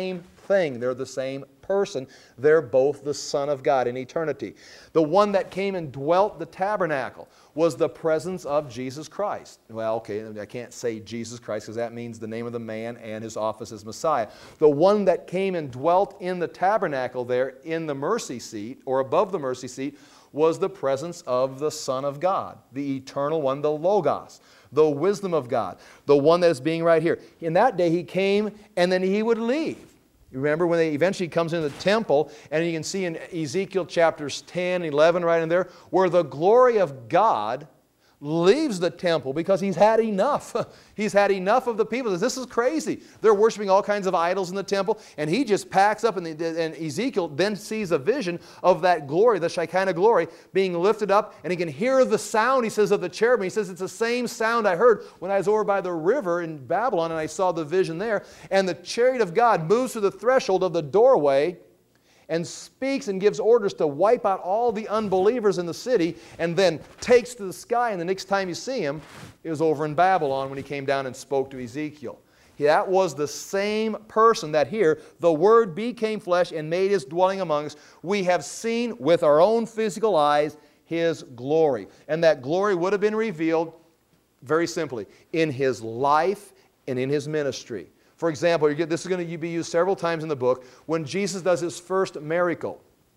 thing. They're the same person. They're both the Son of God in eternity. The one that came and dwelt the tabernacle was the presence of Jesus Christ. Well, okay, I can't say Jesus Christ because that means the name of the man and his office as Messiah. The one that came and dwelt in the tabernacle there in the mercy seat or above the mercy seat was the presence of the Son of God, the eternal one, the Logos, the wisdom of God, the one that is being right here. In that day he came and then he would leave. You remember when they eventually comes into the temple, and you can see in Ezekiel chapters 10, 11 right in there, where the glory of God leaves the temple because he's had enough. He's had enough of the people. This is crazy. They're worshiping all kinds of idols in the temple, and he just packs up, and Ezekiel then sees a vision of that glory, the Shekinah glory, being lifted up, and he can hear the sound, he says, of the cherubim. He says, it's the same sound I heard when I was over by the river in Babylon, and I saw the vision there. And the chariot of God moves through the threshold of the doorway and speaks and gives orders to wipe out all the unbelievers in the city, and then takes to the sky, and the next time you see him, it was over in Babylon when he came down and spoke to Ezekiel. That was the same person that here, the Word became flesh and made His dwelling among us. We have seen with our own physical eyes His glory. And that glory would have been revealed, very simply, in His life and in His ministry. For example, this is going to be used several times in the book. When Jesus does His first miracle,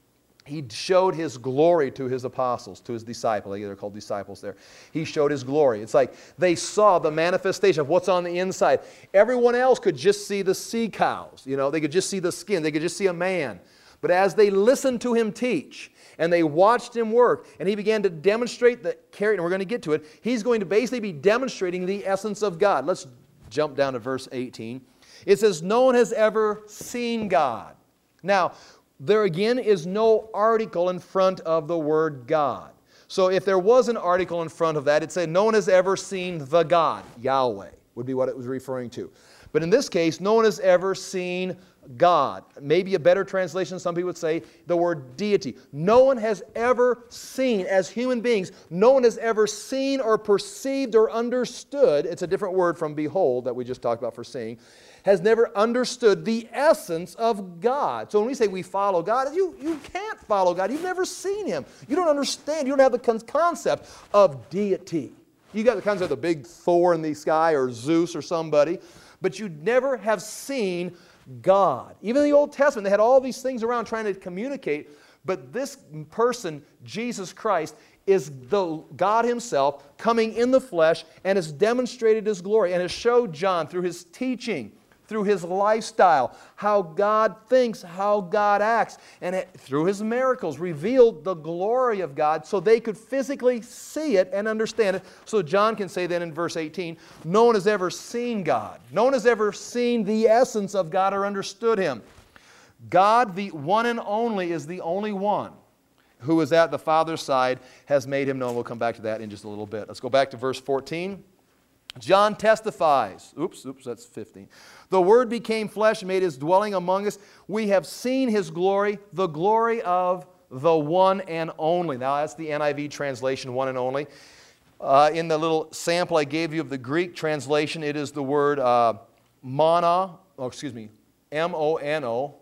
He showed His glory to His apostles, to His disciples. They're called disciples there. He showed His glory. It's like they saw the manifestation of what's on the inside. Everyone else could just see the sea cows. You know, they could just see the skin. They could just see a man. But as they listened to Him teach, and they watched Him work, and He began to demonstrate the character, and we're going to get to it, He's going to basically be demonstrating the essence of God. Let's jump down to verse 18. It says, no one has ever seen God. Now, there again is no article in front of the word God. So if there was an article in front of that, it said, no one has ever seen the God. Yahweh would be what it was referring to. But in this case, no one has ever seen God. Maybe a better translation, some people would say, the word deity. No one has ever seen, as human beings, no one has ever seen or perceived or understood, it's a different word from behold that we just talked about for seeing, has never understood the essence of God. So when we say we follow God, you can't follow God. You've never seen Him. You don't understand. You don't have the concept of deity. You got the concept of the big Thor in the sky or Zeus or somebody, but you never have seen God. Even in the Old Testament, they had all these things around trying to communicate, but this person, Jesus Christ, is the God Himself coming in the flesh and has demonstrated His glory and has showed John through His teaching, through His lifestyle, how God thinks, how God acts, and through His miracles revealed the glory of God so they could physically see it and understand it. So John can say then in verse 18, no one has ever seen God. No one has ever seen the essence of God or understood Him. God, the one and only, is the only one who is at the Father's side, has made Him known. We'll come back to that in just a little bit. Let's go back to verse 14. John testifies, that's 15. The Word became flesh and made His dwelling among us. We have seen His glory, the glory of the one and only. Now that's the NIV translation, one and only. In the little sample I gave you of the Greek translation, it is the word mono, M-O-N-O,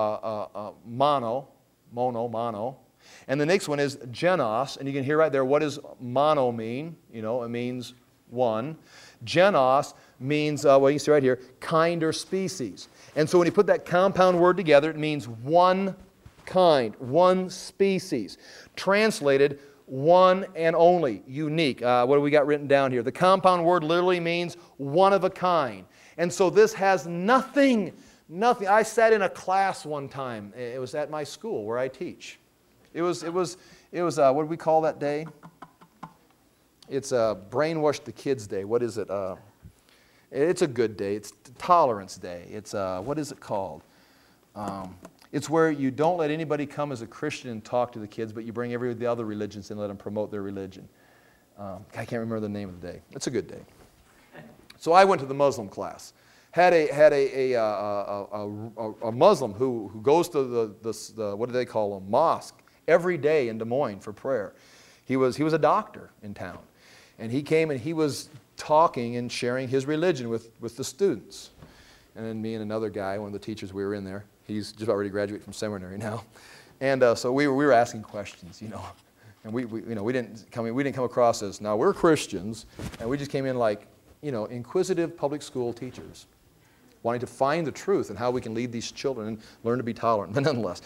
mono. And the next one is genos, and you can hear right there, what does mono mean? You know, it means one. Genos means, well, you see right here, kind or species. And so when you put that compound word together, it means one kind, one species. Translated, one and only, unique. What do we got written down here? The compound word literally means one of a kind. And so this has nothing. I sat in a class one time. It was at my school where I teach. It was what do we call that day? It's Brainwash the Kids Day. What is it? It's a good day. It's Tolerance Day. It's, what is it called? It's where you don't let anybody come as a Christian and talk to the kids, but you bring every the other religions and let them promote their religion. I can't remember the name of the day. It's a good day. So I went to the Muslim class. Had a Muslim who goes to the what do they call them, mosque every day in Des Moines for prayer. He was a doctor in town. And he came and he was talking and sharing his religion with the students. and then me and another guy, one of the teachers, we were in there. He's just about ready to graduate from seminary now. And so we were asking questions, And we didn't come across as, now we're Christians, and we just came in like, inquisitive public school teachers, wanting to find the truth and how we can lead these children and learn to be tolerant. But nonetheless,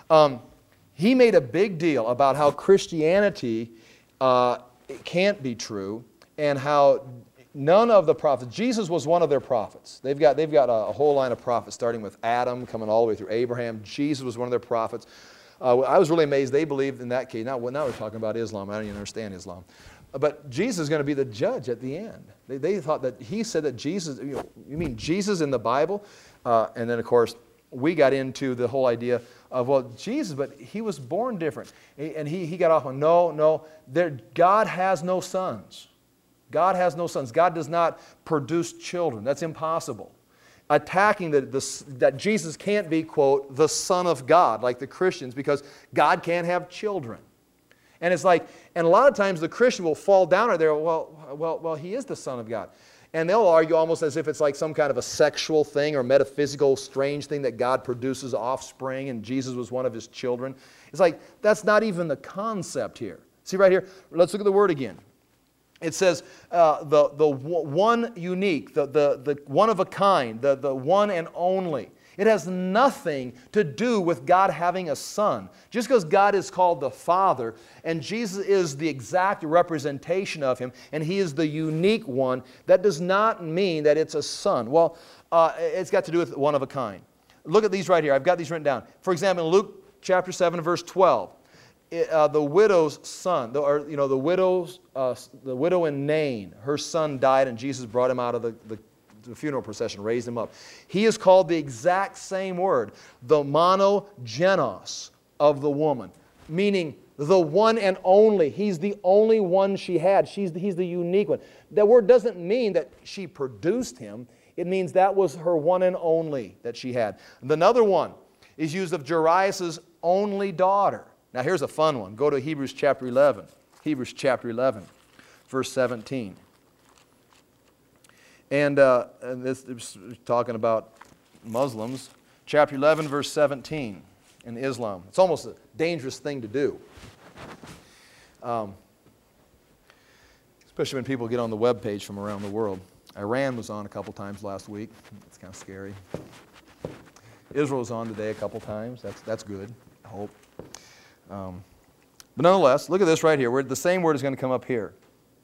he made a big deal about how Christianity it can't be true, and how none of the prophets, Jesus was one of their prophets. They've got a whole line of prophets, starting with Adam, coming all the way through Abraham. Jesus was one of their prophets. I was really amazed they believed in that case. Now we're talking about Islam. I don't even understand Islam. But Jesus is going to be the judge at the end. They thought that he said that Jesus, you mean Jesus in the Bible? And then, of course, we got into the whole idea of, well, Jesus, but he was born different. And he got off on, no, God has no sons. God has no sons. God does not produce children. That's impossible. Attacking that Jesus can't be, quote, the Son of God, like the Christians, because God can't have children. And it's like, and a lot of times the Christian will fall down right there, well, he is the Son of God. And they'll argue almost as if it's like some kind of a sexual thing or metaphysical strange thing that God produces offspring and Jesus was one of his children. It's like, that's not even the concept here. See right here, let's look at the word again. It says the one unique, the one of a kind, the one and only. It has nothing to do with God having a son. Just because God is called the Father and Jesus is the exact representation of him and he is the unique one, that does not mean that it's a son. Well, it's got to do with one of a kind. Look at these right here. I've got these written down. For example, in Luke chapter 7, verse 12, the widow's son, the widow in Nain, her son died and Jesus brought him out of the funeral procession, raised him up. He is called the exact same word, the monogenos of the woman, meaning the one and only. He's the only one she had. He's the unique one. That word doesn't mean that she produced him. It means that was her one and only that she had. Another one is used of Jairus' only daughter. Now here's a fun one. Go to Hebrews chapter 11. Hebrews chapter 11, verse 17. And this is talking about Muslims. Chapter 11, verse 17 in Islam. It's almost a dangerous thing to do. Especially when people get on the web page from around the world. Iran was on a couple times last week. It's kind of scary. Israel was on today a couple times. That's good, I hope. But nonetheless, look at this right here. The same word is going to come up here.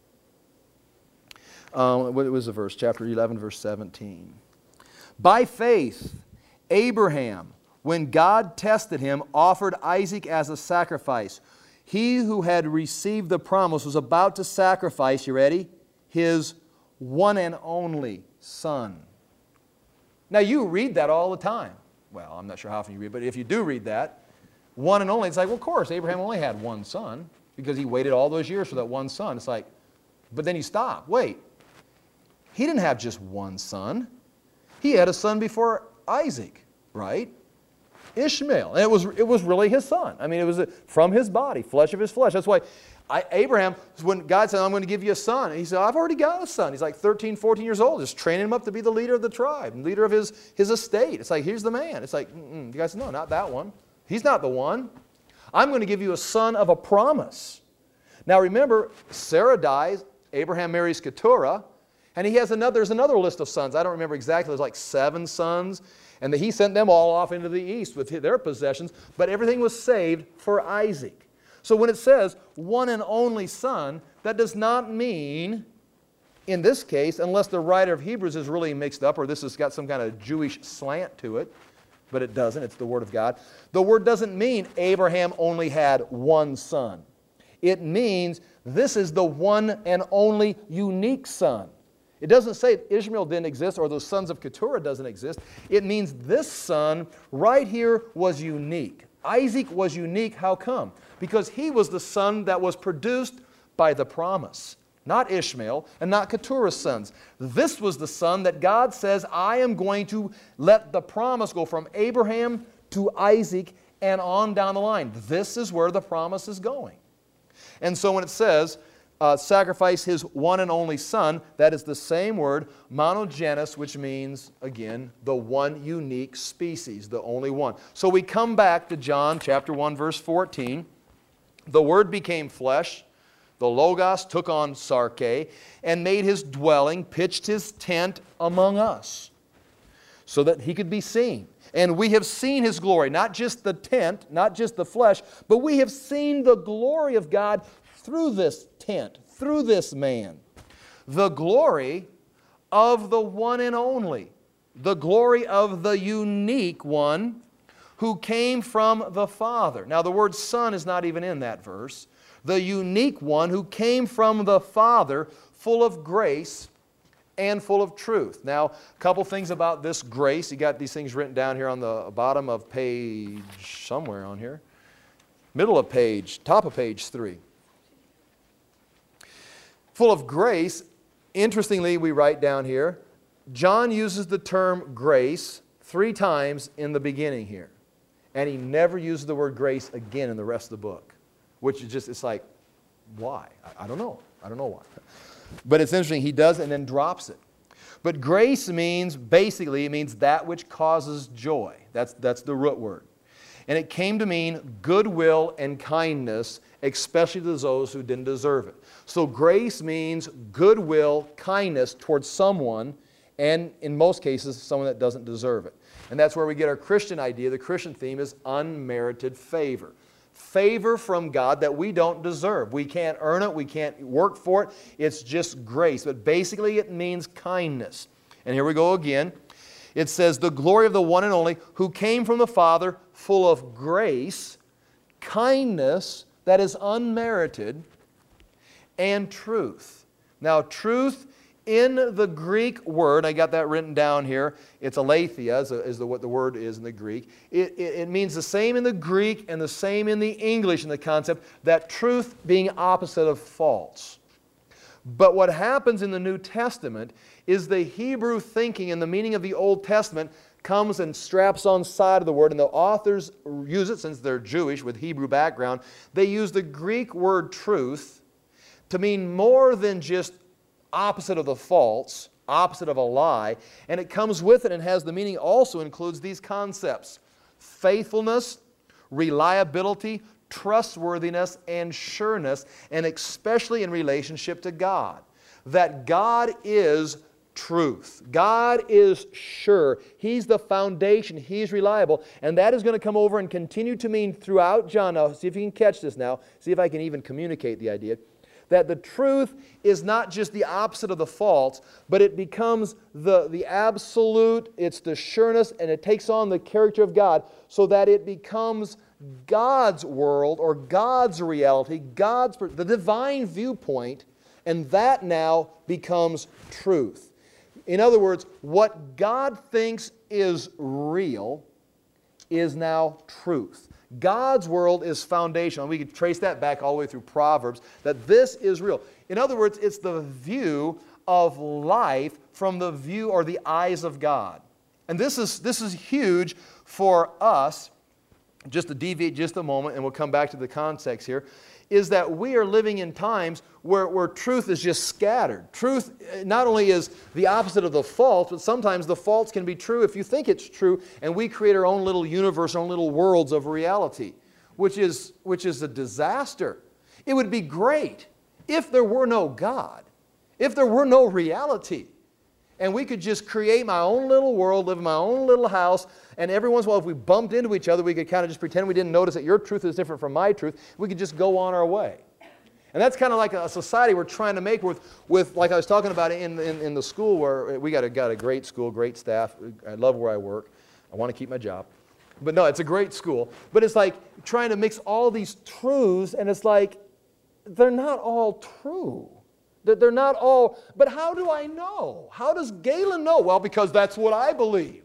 What was the verse? Chapter 11, verse 17. By faith, Abraham, when God tested him, offered Isaac as a sacrifice. He who had received the promise was about to sacrifice, you ready? His one and only son. Now you read that all the time. Well, I'm not sure how often you read, but if you do read that, one and only, it's like, well, of course, Abraham only had one son because he waited all those years for that one son. It's like, but then you stop. Wait. He didn't have just one son. He had a son before Isaac, right? Ishmael. And it was really his son. I mean, it was from his body, flesh of his flesh. That's why Abraham, when God said, I'm going to give you a son, he said, I've already got a son. He's like 13, 14 years old, just training him up to be the leader of the tribe, and leader of his estate. It's like, here's the man. It's like, you guys said, no, not that one. He's not the one. I'm going to give you a son of a promise. Now remember, Sarah dies, Abraham marries Keturah, and there's another list of sons. I don't remember exactly. There's like 7 sons. And he sent them all off into the east with their possessions. But everything was saved for Isaac. So when it says one and only son, that does not mean, in this case, unless the writer of Hebrews is really mixed up or this has got some kind of Jewish slant to it, but it doesn't. It's the Word of God. The word doesn't mean Abraham only had one son. It means this is the one and only unique son. It doesn't say Ishmael didn't exist or those sons of Keturah doesn't exist. It means this son right here was unique. Isaac was unique. How come? Because he was the son that was produced by the promise. Not Ishmael and not Keturah's sons. This was the son that God says, I am going to let the promise go from Abraham to Isaac and on down the line. This is where the promise is going. And so when it says, sacrifice His one and only Son. That is the same word, monogenes, which means, again, the one unique species, the only one. So we come back to John chapter 1, verse 14. The Word became flesh. The Logos took on sarke and made His dwelling, pitched His tent among us so that He could be seen. And we have seen His glory, not just the tent, not just the flesh, but we have seen the glory of God through this tent, through this man. The glory of the one and only, the glory of the unique one who came from the Father. Now the word Son is not even in that verse. The unique one who came from the Father, full of grace and full of truth. Now, a couple things about this grace. You got these things written down here on the bottom of page, somewhere on here. Middle of page, top of page 3. Full of grace. Interestingly, we write down here, John uses the term grace 3 times in the beginning here. And he never uses the word grace again in the rest of the book. Which is just, it's like, why? I don't know. I don't know why. But it's interesting, he does and then drops it. But grace means, basically, it means that which causes joy. That's the root word. And it came to mean goodwill and kindness, especially to those who didn't deserve it. So grace means goodwill, kindness towards someone, and in most cases, someone that doesn't deserve it. And that's where we get our Christian idea. The Christian theme is unmerited favor. Favor from God that we don't deserve. We can't earn it. We can't work for it. It's just grace. But basically it means kindness. And here we go again. It says, the glory of the one and only who came from the Father, full of grace, kindness that is unmerited, and truth. Now truth in the Greek word, I got that written down here, it's aletheia is what the word is in the Greek. It means the same in the Greek and the same in the English in the concept that truth being opposite of false. But what happens in the New Testament is the Hebrew thinking and the meaning of the Old Testament comes and straps on side of the word, and the authors use it, since they're Jewish with Hebrew background, they use the Greek word truth to mean more than just opposite of the false, opposite of a lie, and it comes with it and has the meaning also includes these concepts: faithfulness, reliability, trustworthiness, and sureness, and especially in relationship to God. That God is truth. God is sure. He's the foundation. He's reliable. And that is going to come over and continue to mean throughout John. Now, see if you can catch this now. See if I can even communicate the idea. That the truth is not just the opposite of the false, but it becomes the absolute, it's the sureness, and it takes on the character of God so that it becomes God's world or God's reality, the divine viewpoint, and that now becomes truth. In other words, what God thinks is real is now truth. God's world is foundational. We could trace that back all the way through Proverbs, that this is real. In other words, it's the view of life from the view or the eyes of God. And this is huge for us. Just to deviate just a moment, and we'll come back to the context here, is that we are living in times where truth is just scattered. Truth not only is the opposite of the false, but sometimes the false can be true if you think it's true, and we create our own little universe, our own little worlds of reality, which is a disaster. It would be great if there were no God, if there were no reality, and we could just create my own little world, live in my own little house, and every once in a while, if we bumped into each other, we could kind of just pretend we didn't notice that your truth is different from my truth. We could just go on our way. And that's kind of like a society we're trying to make with like I was talking about in the school, where we got a great school, great staff. I love where I work. I want to keep my job. But no, it's a great school. But it's like trying to mix all these truths, and it's like they're not all true. They're not all, but how do I know? How does Galen know? Well, because that's what I believe.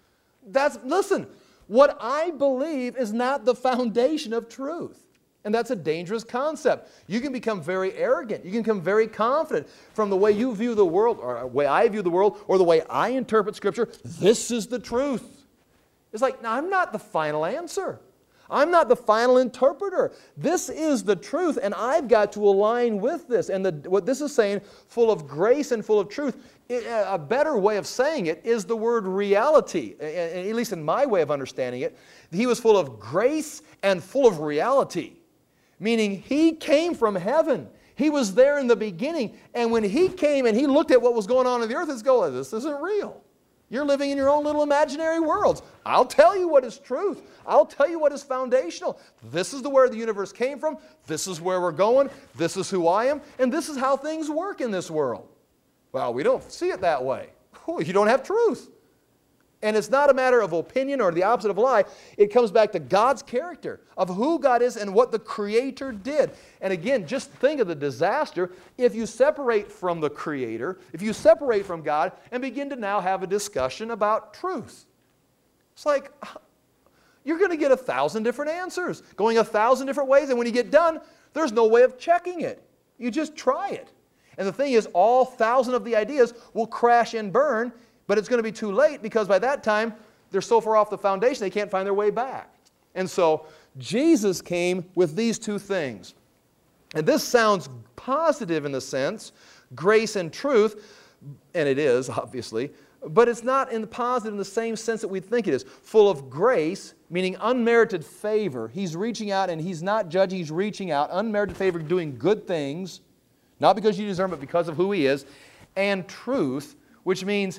Listen, what I believe is not the foundation of truth. And that's a dangerous concept. You can become very arrogant. You can become very confident from the way you view the world, or the way I view the world, or the way I interpret Scripture. This is the truth. It's like, no, I'm not the final answer. I'm not the final interpreter. This is the truth, and I've got to align with this. And what this is saying, full of grace and full of truth, a better way of saying it is the word reality, at least in my way of understanding it. He was full of grace and full of reality, meaning He came from heaven. He was there in the beginning, and when He came and He looked at what was going on the earth, He's going, this isn't real. You're living in your own little imaginary worlds. I'll tell you what is truth. I'll tell you what is foundational. This is where the universe came from. This is where we're going. This is who I am, and this is how things work in this world. Well, we don't see it that way. You don't have truth. And it's not a matter of opinion or the opposite of lie. It comes back to God's character, of who God is and what the Creator did. And again, just think of the disaster if you separate from the Creator, if you separate from God and begin to now have a discussion about truth. It's like, you're going to get 1,000 different answers, going 1,000 different ways, and when you get done, there's no way of checking it. You just try it. And the thing is, all 1,000 of the ideas will crash and burn, but it's going to be too late because by that time, they're so far off the foundation they can't find their way back. And so, Jesus came with these two things. And this sounds positive in the sense, grace and truth, and it is, obviously, but it's not in the positive in the same sense that we think it is. Full of grace, meaning unmerited favor. He's reaching out and He's not judging, He's reaching out. Unmerited favor, doing good things, not because you deserve it, but because of who He is. And truth, which means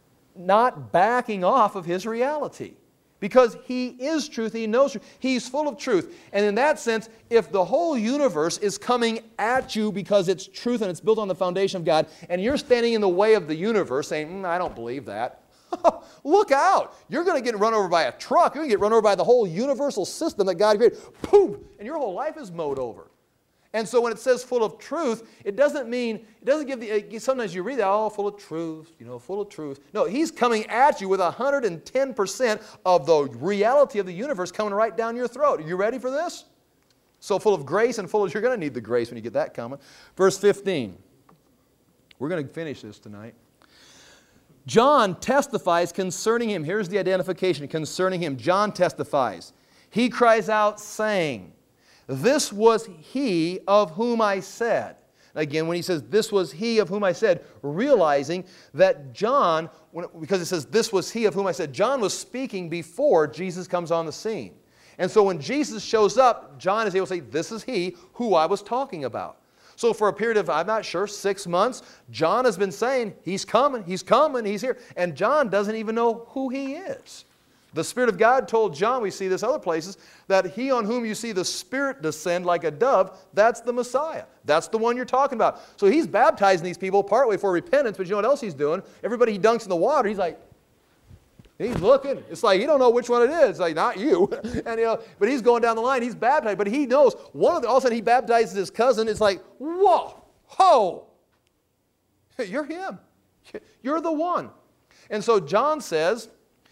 not backing off of His reality. Because He is truth, He knows truth, He's full of truth. And in that sense, if the whole universe is coming at you because it's truth and it's built on the foundation of God, and you're standing in the way of the universe saying, I don't believe that, look out. You're going to get run over by a truck. You're going to get run over by the whole universal system that God created. Boom! And your whole life is mowed over. And so when it says full of truth, it doesn't give the, sometimes you read that, oh, full of truth, full of truth. No, He's coming at you with 110% of the reality of the universe coming right down your throat. Are you ready for this? So full of grace and full of, you're going to need the grace when you get that coming. Verse 15. We're going to finish this tonight. John testifies concerning Him. Here's the identification concerning Him. John testifies. He cries out saying, this was He of whom I said. Again, when he says, this was He of whom I said, realizing that John, because it says, this was He of whom I said, John was speaking before Jesus comes on the scene. And so when Jesus shows up, John is able to say, this is He who I was talking about. So for a period of, I'm not sure, 6 months, John has been saying, He's coming, He's here. And John doesn't even know who He is. The Spirit of God told John, we see this other places, that He on whom you see the Spirit descend like a dove, that's the Messiah. That's the one you're talking about. So He's baptizing these people partway for repentance, but you know what else He's doing? Everybody He dunks in the water, He's like, He's looking. It's like He don't know which one it is. It's like, not you. And but He's going down the line, He's baptized, but He knows. All of a sudden He baptizes His cousin. It's like, whoa, ho, you're him. You're the one. And so John says,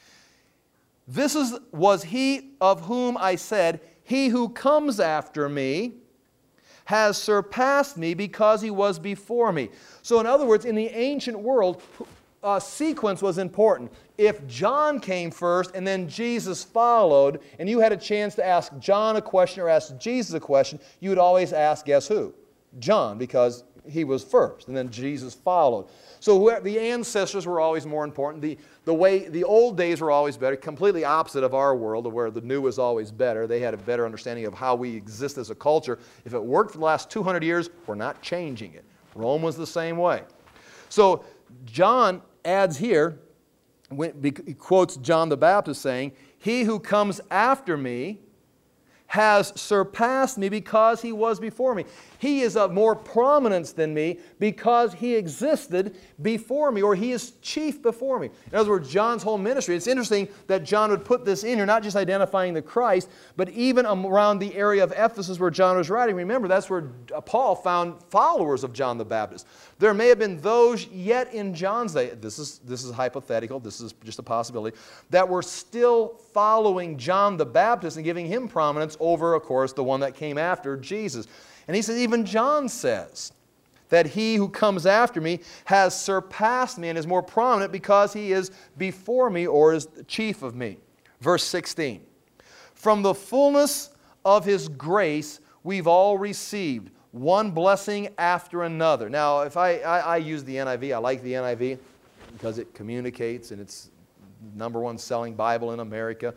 this was He of whom I said, He who comes after me has surpassed me because He was before me. So in other words, in the ancient world, sequence was important. If John came first and then Jesus followed, and you had a chance to ask John a question or ask Jesus a question, you would always ask, guess who? John, because he was first, and then Jesus followed. So the ancestors were always more important. The old days were always better, completely opposite of our world, where the new was always better. They had a better understanding of how we exist as a culture. If it worked for the last 200 years, we're not changing it. Rome was the same way. So John adds here, he quotes John the Baptist saying, He who comes after me has surpassed me because He was before me. He is of more prominence than me because He existed before me, or He is chief before me. In other words, John's whole ministry, it's interesting that John would put this in here, not just identifying the Christ, but even around the area of Ephesus where John was writing. Remember, that's where Paul found followers of John the Baptist. There may have been those yet in John's day, this is hypothetical, this is just a possibility, that were still following John the Baptist and giving him prominence over, of course, the one that came after Jesus. And he says, even John says that He who comes after me has surpassed me and is more prominent because He is before me or is chief of me. Verse 16. From the fullness of His grace, we've all received one blessing after another. Now, if I use the NIV, I like the NIV because it communicates and it's #1 selling Bible in America.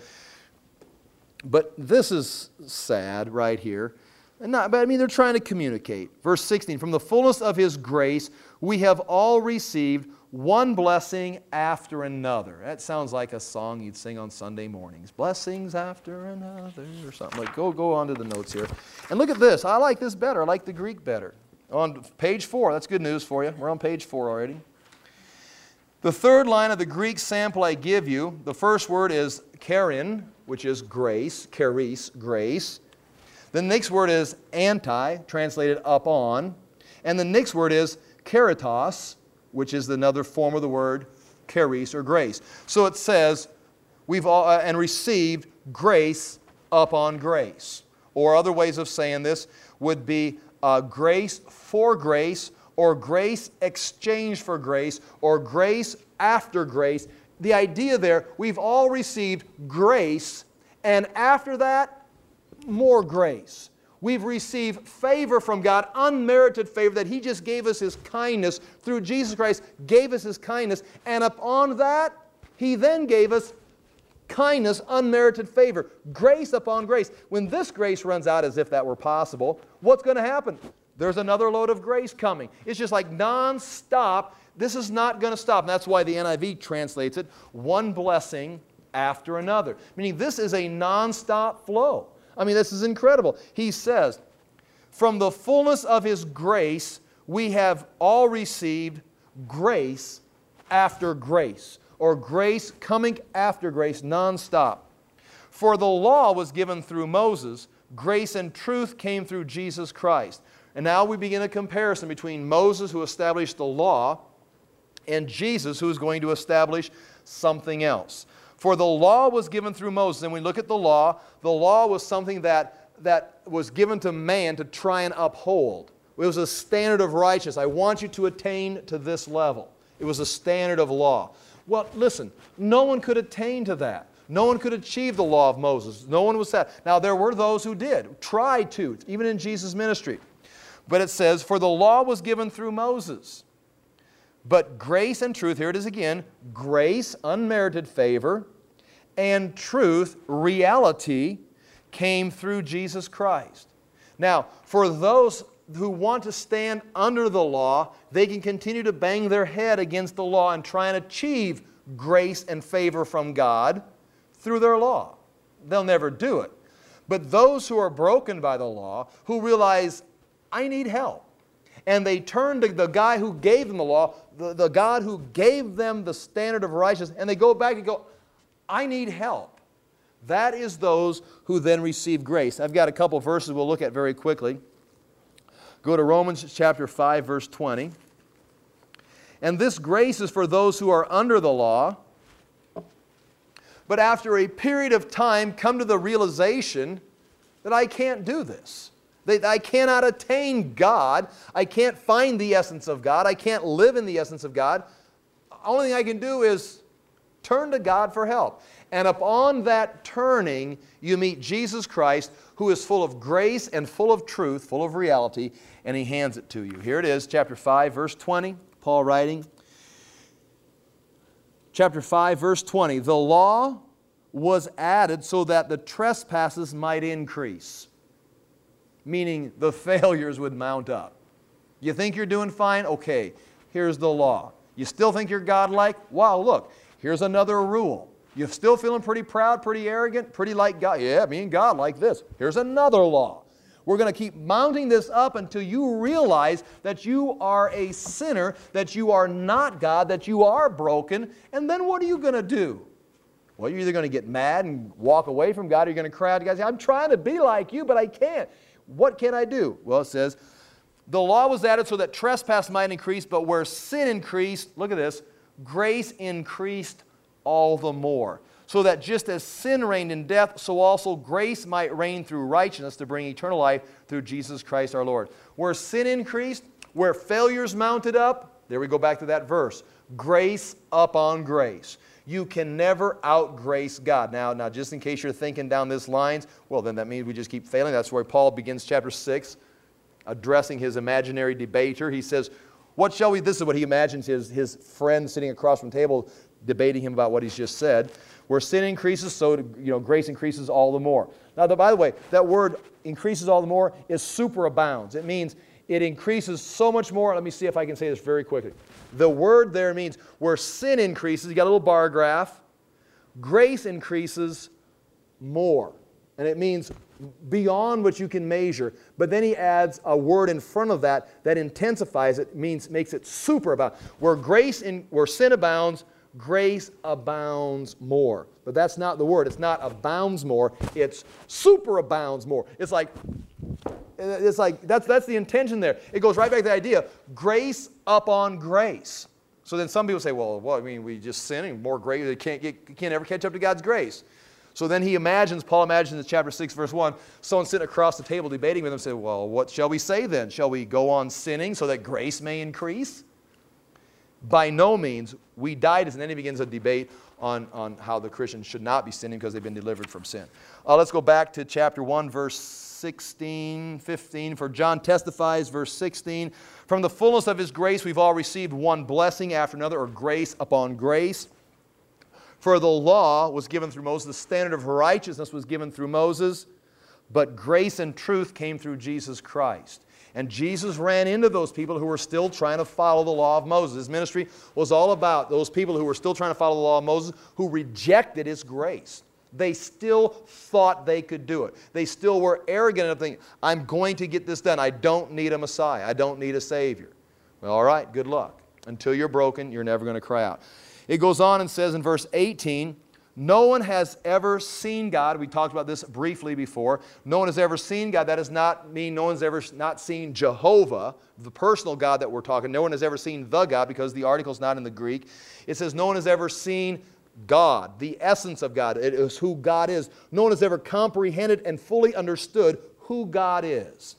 But this is sad right here. But I mean, they're trying to communicate. Verse 16, from the fullness of His grace, we have all received one blessing after another. That sounds like a song you'd sing on Sunday mornings. Blessings after another, or something. Like, go on to the notes here. And look at this. I like this better. I like the Greek better. On page 4, that's good news for you. We're on page 4 already. The third line of the Greek sample I give you, the first word is charin, which is grace, charis, grace. The next word is anti, translated upon. And the next word is charitos, which is another form of the word charis or grace. So it says, we've all and received grace upon grace. Or other ways of saying this would be grace for grace, or grace exchanged for grace, or grace after grace. The idea there, we've all received grace, and after that, more grace. We've received favor from God, unmerited favor, that He just gave us His kindness through Jesus Christ, gave us His kindness, and upon that, He then gave us kindness, unmerited favor, grace upon grace. When this grace runs out, as if that were possible, what's going to happen? There's another load of grace coming. It's just like non-stop. This is not going to stop. And that's why the NIV translates it, one blessing after another. Meaning this is a non-stop flow. I mean, this is incredible. He says, from the fullness of His grace, we have all received grace after grace, or grace coming after grace, nonstop. For the law was given through Moses, grace and truth came through Jesus Christ. And now we begin a comparison between Moses, who established the law, and Jesus, who is going to establish something else. For the law was given through Moses. And when we look at the law was something that was given to man to try and uphold. It was a standard of righteousness. I want you to attain to this level. It was a standard of law. Well, listen, no one could attain to that. No one could achieve the law of Moses. No one was that. Now, there were those who did, tried to, even in Jesus' ministry. But it says, for the law was given through Moses. But grace and truth, here it is again, grace, unmerited favor, and truth, reality, came through Jesus Christ. Now, for those who want to stand under the law, they can continue to bang their head against the law and try and achieve grace and favor from God through their law. They'll never do it. But those who are broken by the law, who realize, I need help, and they turn to the guy who gave them the law, the God who gave them the standard of righteousness, and they go back and go, I need help. That is those who then receive grace. I've got a couple verses we'll look at very quickly. Go to Romans chapter 5, verse 20. And this grace is for those who are under the law, but after a period of time come to the realization that I can't do this. That I cannot attain God. I can't find the essence of God. I can't live in the essence of God. The only thing I can do is turn to God for help. And upon that turning, you meet Jesus Christ, who is full of grace and full of truth, full of reality, and He hands it to you. Here it is, chapter 5, verse 20, Paul writing. Chapter 5, verse 20, the law was added so that the trespasses might increase. Meaning the failures would mount up. You think you're doing fine? Okay, here's the law. You still think you're godlike? Wow, look, here's another rule. You're still feeling pretty proud, pretty arrogant, pretty like God? Yeah, being God like this. Here's another law. We're going to keep mounting this up until you realize that you are a sinner, that you are not God, that you are broken, and then what are you going to do? Well, you're either going to get mad and walk away from God, or you're going to cry out to God and say, I'm trying to be like you, but I can't. What can I do? Well, it says, the law was added so that trespass might increase, but where sin increased, look at this, grace increased all the more. So that just as sin reigned in death, so also grace might reign through righteousness to bring eternal life through Jesus Christ our Lord. Where sin increased, where failures mounted up, there we go back to that verse, grace upon grace. You can never outgrace God. Now, just in case you're thinking down this lines, well, then that means we just keep failing. That's where Paul begins chapter 6, addressing his imaginary debater. He says, what shall we, this is what he imagines his friend sitting across from the table debating him about what he's just said. Where sin increases, so grace increases all the more. Now, by the way, that word increases all the more is superabounds. It means it increases so much more. Let me see if I can say this very quickly. The word there means where sin increases, you got a little bar graph, grace increases more. And it means beyond what you can measure. But then he adds a word in front of that intensifies it, makes it superabound. Where sin abounds, grace abounds more. But that's not the word. It's not abounds more. It's superabounds more. It's like that's the intention there. It goes right back to the idea, grace upon grace. So then some people say, well, I mean, we just sin and more grace. You can't ever catch up to God's grace. So then Paul imagines in chapter 6, verse 1, someone sitting across the table debating with him, say, well, what shall we say then? Shall we go on sinning so that grace may increase? By no means. We died, and then he begins a debate on how the Christians should not be sinning because they've been delivered from sin. Let's go back to chapter 1, verse 16, 15. For John testifies, verse 16, from the fullness of his grace we've all received one blessing after another, or grace upon grace. For the law was given through Moses, the standard of righteousness was given through Moses, but grace and truth came through Jesus Christ. And Jesus ran into those people who were still trying to follow the law of Moses. His ministry was all about those people who were still trying to follow the law of Moses, who rejected His grace. They still thought they could do it. They still were arrogant enough to think, I'm going to get this done. I don't need a Messiah. I don't need a Savior. Well, all right, good luck. Until you're broken, you're never going to cry out. It goes on and says in verse 18, no one has ever seen God. We talked about this briefly before. No one has ever seen God. That does not mean no one's ever not seen Jehovah, the personal God that we're talking. No one has ever seen the God because the article's not in the Greek. It says no one has ever seen God, the essence of God. It is who God is. No one has ever comprehended and fully understood who God is.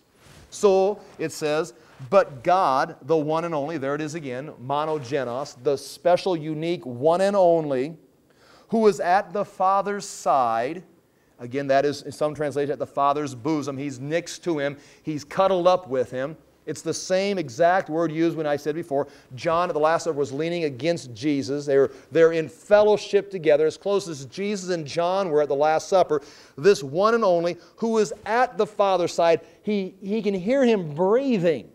So it says, but God, the one and only, there it is again, monogenos, the special, unique, one and only, who is at the Father's side. Again, that is, in some translations, at the Father's bosom. He's next to Him. He's cuddled up with Him. It's the same exact word used when I said before. John at the Last Supper was leaning against Jesus. They're in fellowship together. As close as Jesus and John were at the Last Supper, this one and only, who is at the Father's side, he can hear Him breathing,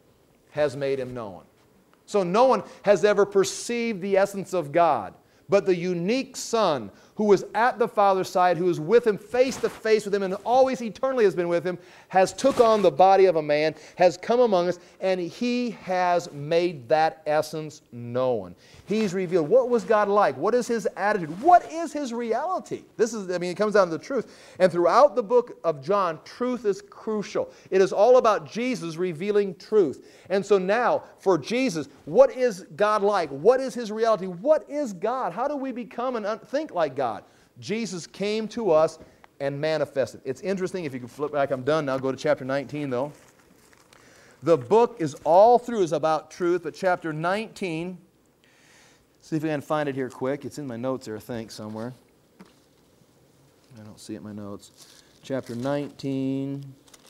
has made Him known. So no one has ever perceived the essence of God. But the unique Son who is at the Father's side, who is with Him face to face with Him and always eternally has been with Him, has took on the body of a man, has come among us, and He has made that essence known. He's revealed. What was God like? What is His attitude? What is His reality? It comes down to the truth. And throughout the book of John, truth is crucial. It is all about Jesus revealing truth. And so now, for Jesus, what is God like? What is His reality? What is God? How do we become and think like God? Jesus came to us and manifested. It's interesting, if you can flip back, I'm done now, go to chapter 19 though. The book is all through is about truth, but chapter 19, see if I can find it here quick. It's in my notes there, I think, somewhere. I don't see it in my notes. Chapter 19.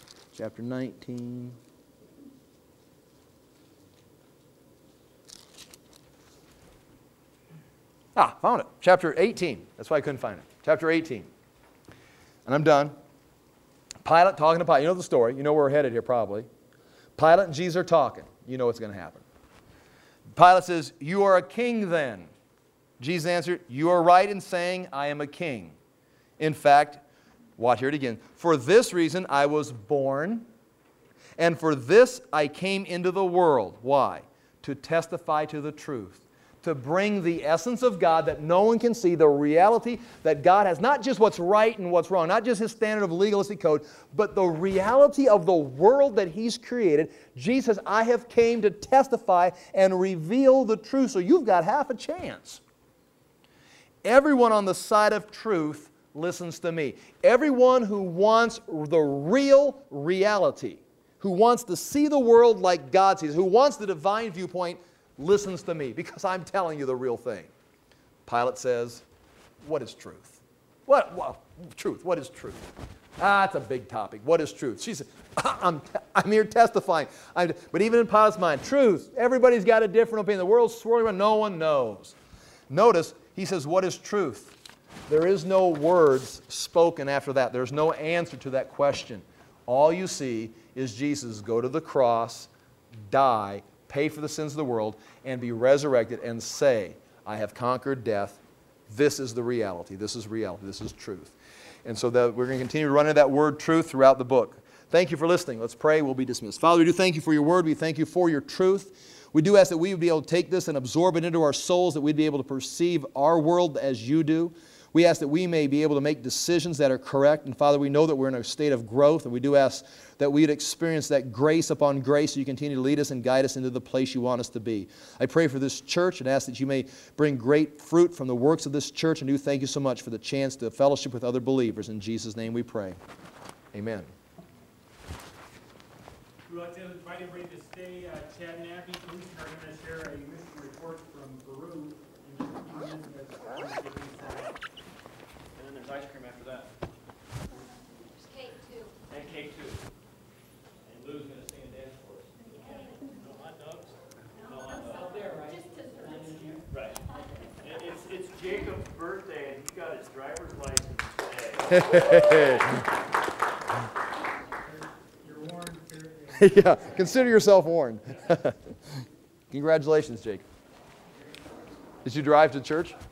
Found it. Chapter 18. That's why I couldn't find it. Chapter 18. And I'm done. Pilate talking to Pilate. You know the story. You know where we're headed here probably. Pilate and Jesus are talking. You know what's going to happen. Pilate says, you are a king then. Jesus answered, you are right in saying I am a king. In fact, watch, hear it again. For this reason I was born, and for this I came into the world. Why? To testify to the truth. To bring the essence of God that no one can see, the reality that God has, not just what's right and what's wrong, not just His standard of legalistic code, but the reality of the world that He's created. Jesus says, I have came to testify and reveal the truth, so you've got half a chance. Everyone on the side of truth listens to me. Everyone who wants the real reality, who wants to see the world like God sees, who wants the divine viewpoint, listens to me because I'm telling you the real thing. Pilate says, what is truth? What truth? What is truth? It's a big topic. What is truth? She said, I'm here testifying. But even in Pilate's mind, truth, everybody's got a different opinion. The world's swirling around, no one knows. Notice, he says, what is truth? There is no words spoken after that. There's no answer to that question. All you see is Jesus go to the cross, die, pay for the sins of the world, and be resurrected and say, I have conquered death. This is the reality. This is reality. This is truth. And so we're going to continue to run into that word truth throughout the book. Thank you for listening. Let's pray. We'll be dismissed. Father, we do thank you for your word. We thank you for your truth. We do ask that we would be able to take this and absorb it into our souls, that we'd be able to perceive our world as you do. We ask that we may be able to make decisions that are correct. And Father, we know that we're in a state of growth, and we do ask that we'd experience that grace upon grace so you continue to lead us and guide us into the place you want us to be. I pray for this church and ask that you may bring great fruit from the works of this church, and do thank you so much for the chance to fellowship with other believers. In Jesus' name we pray. Amen. We'd like to invite everybody to stay. Chad and Abby Police are going to share a mission report from Peru in just a few minutes. And then there's ice cream after that. There's cake too. And cake too. And Lou's going to sing and dance for us. No hot dogs? No hot dogs. Out there, right? Just desserts. Right. And it's Jacob's birthday, and he got his driver's license today. You're warned. Yeah, consider yourself warned. Congratulations, Jake. Did you drive to church?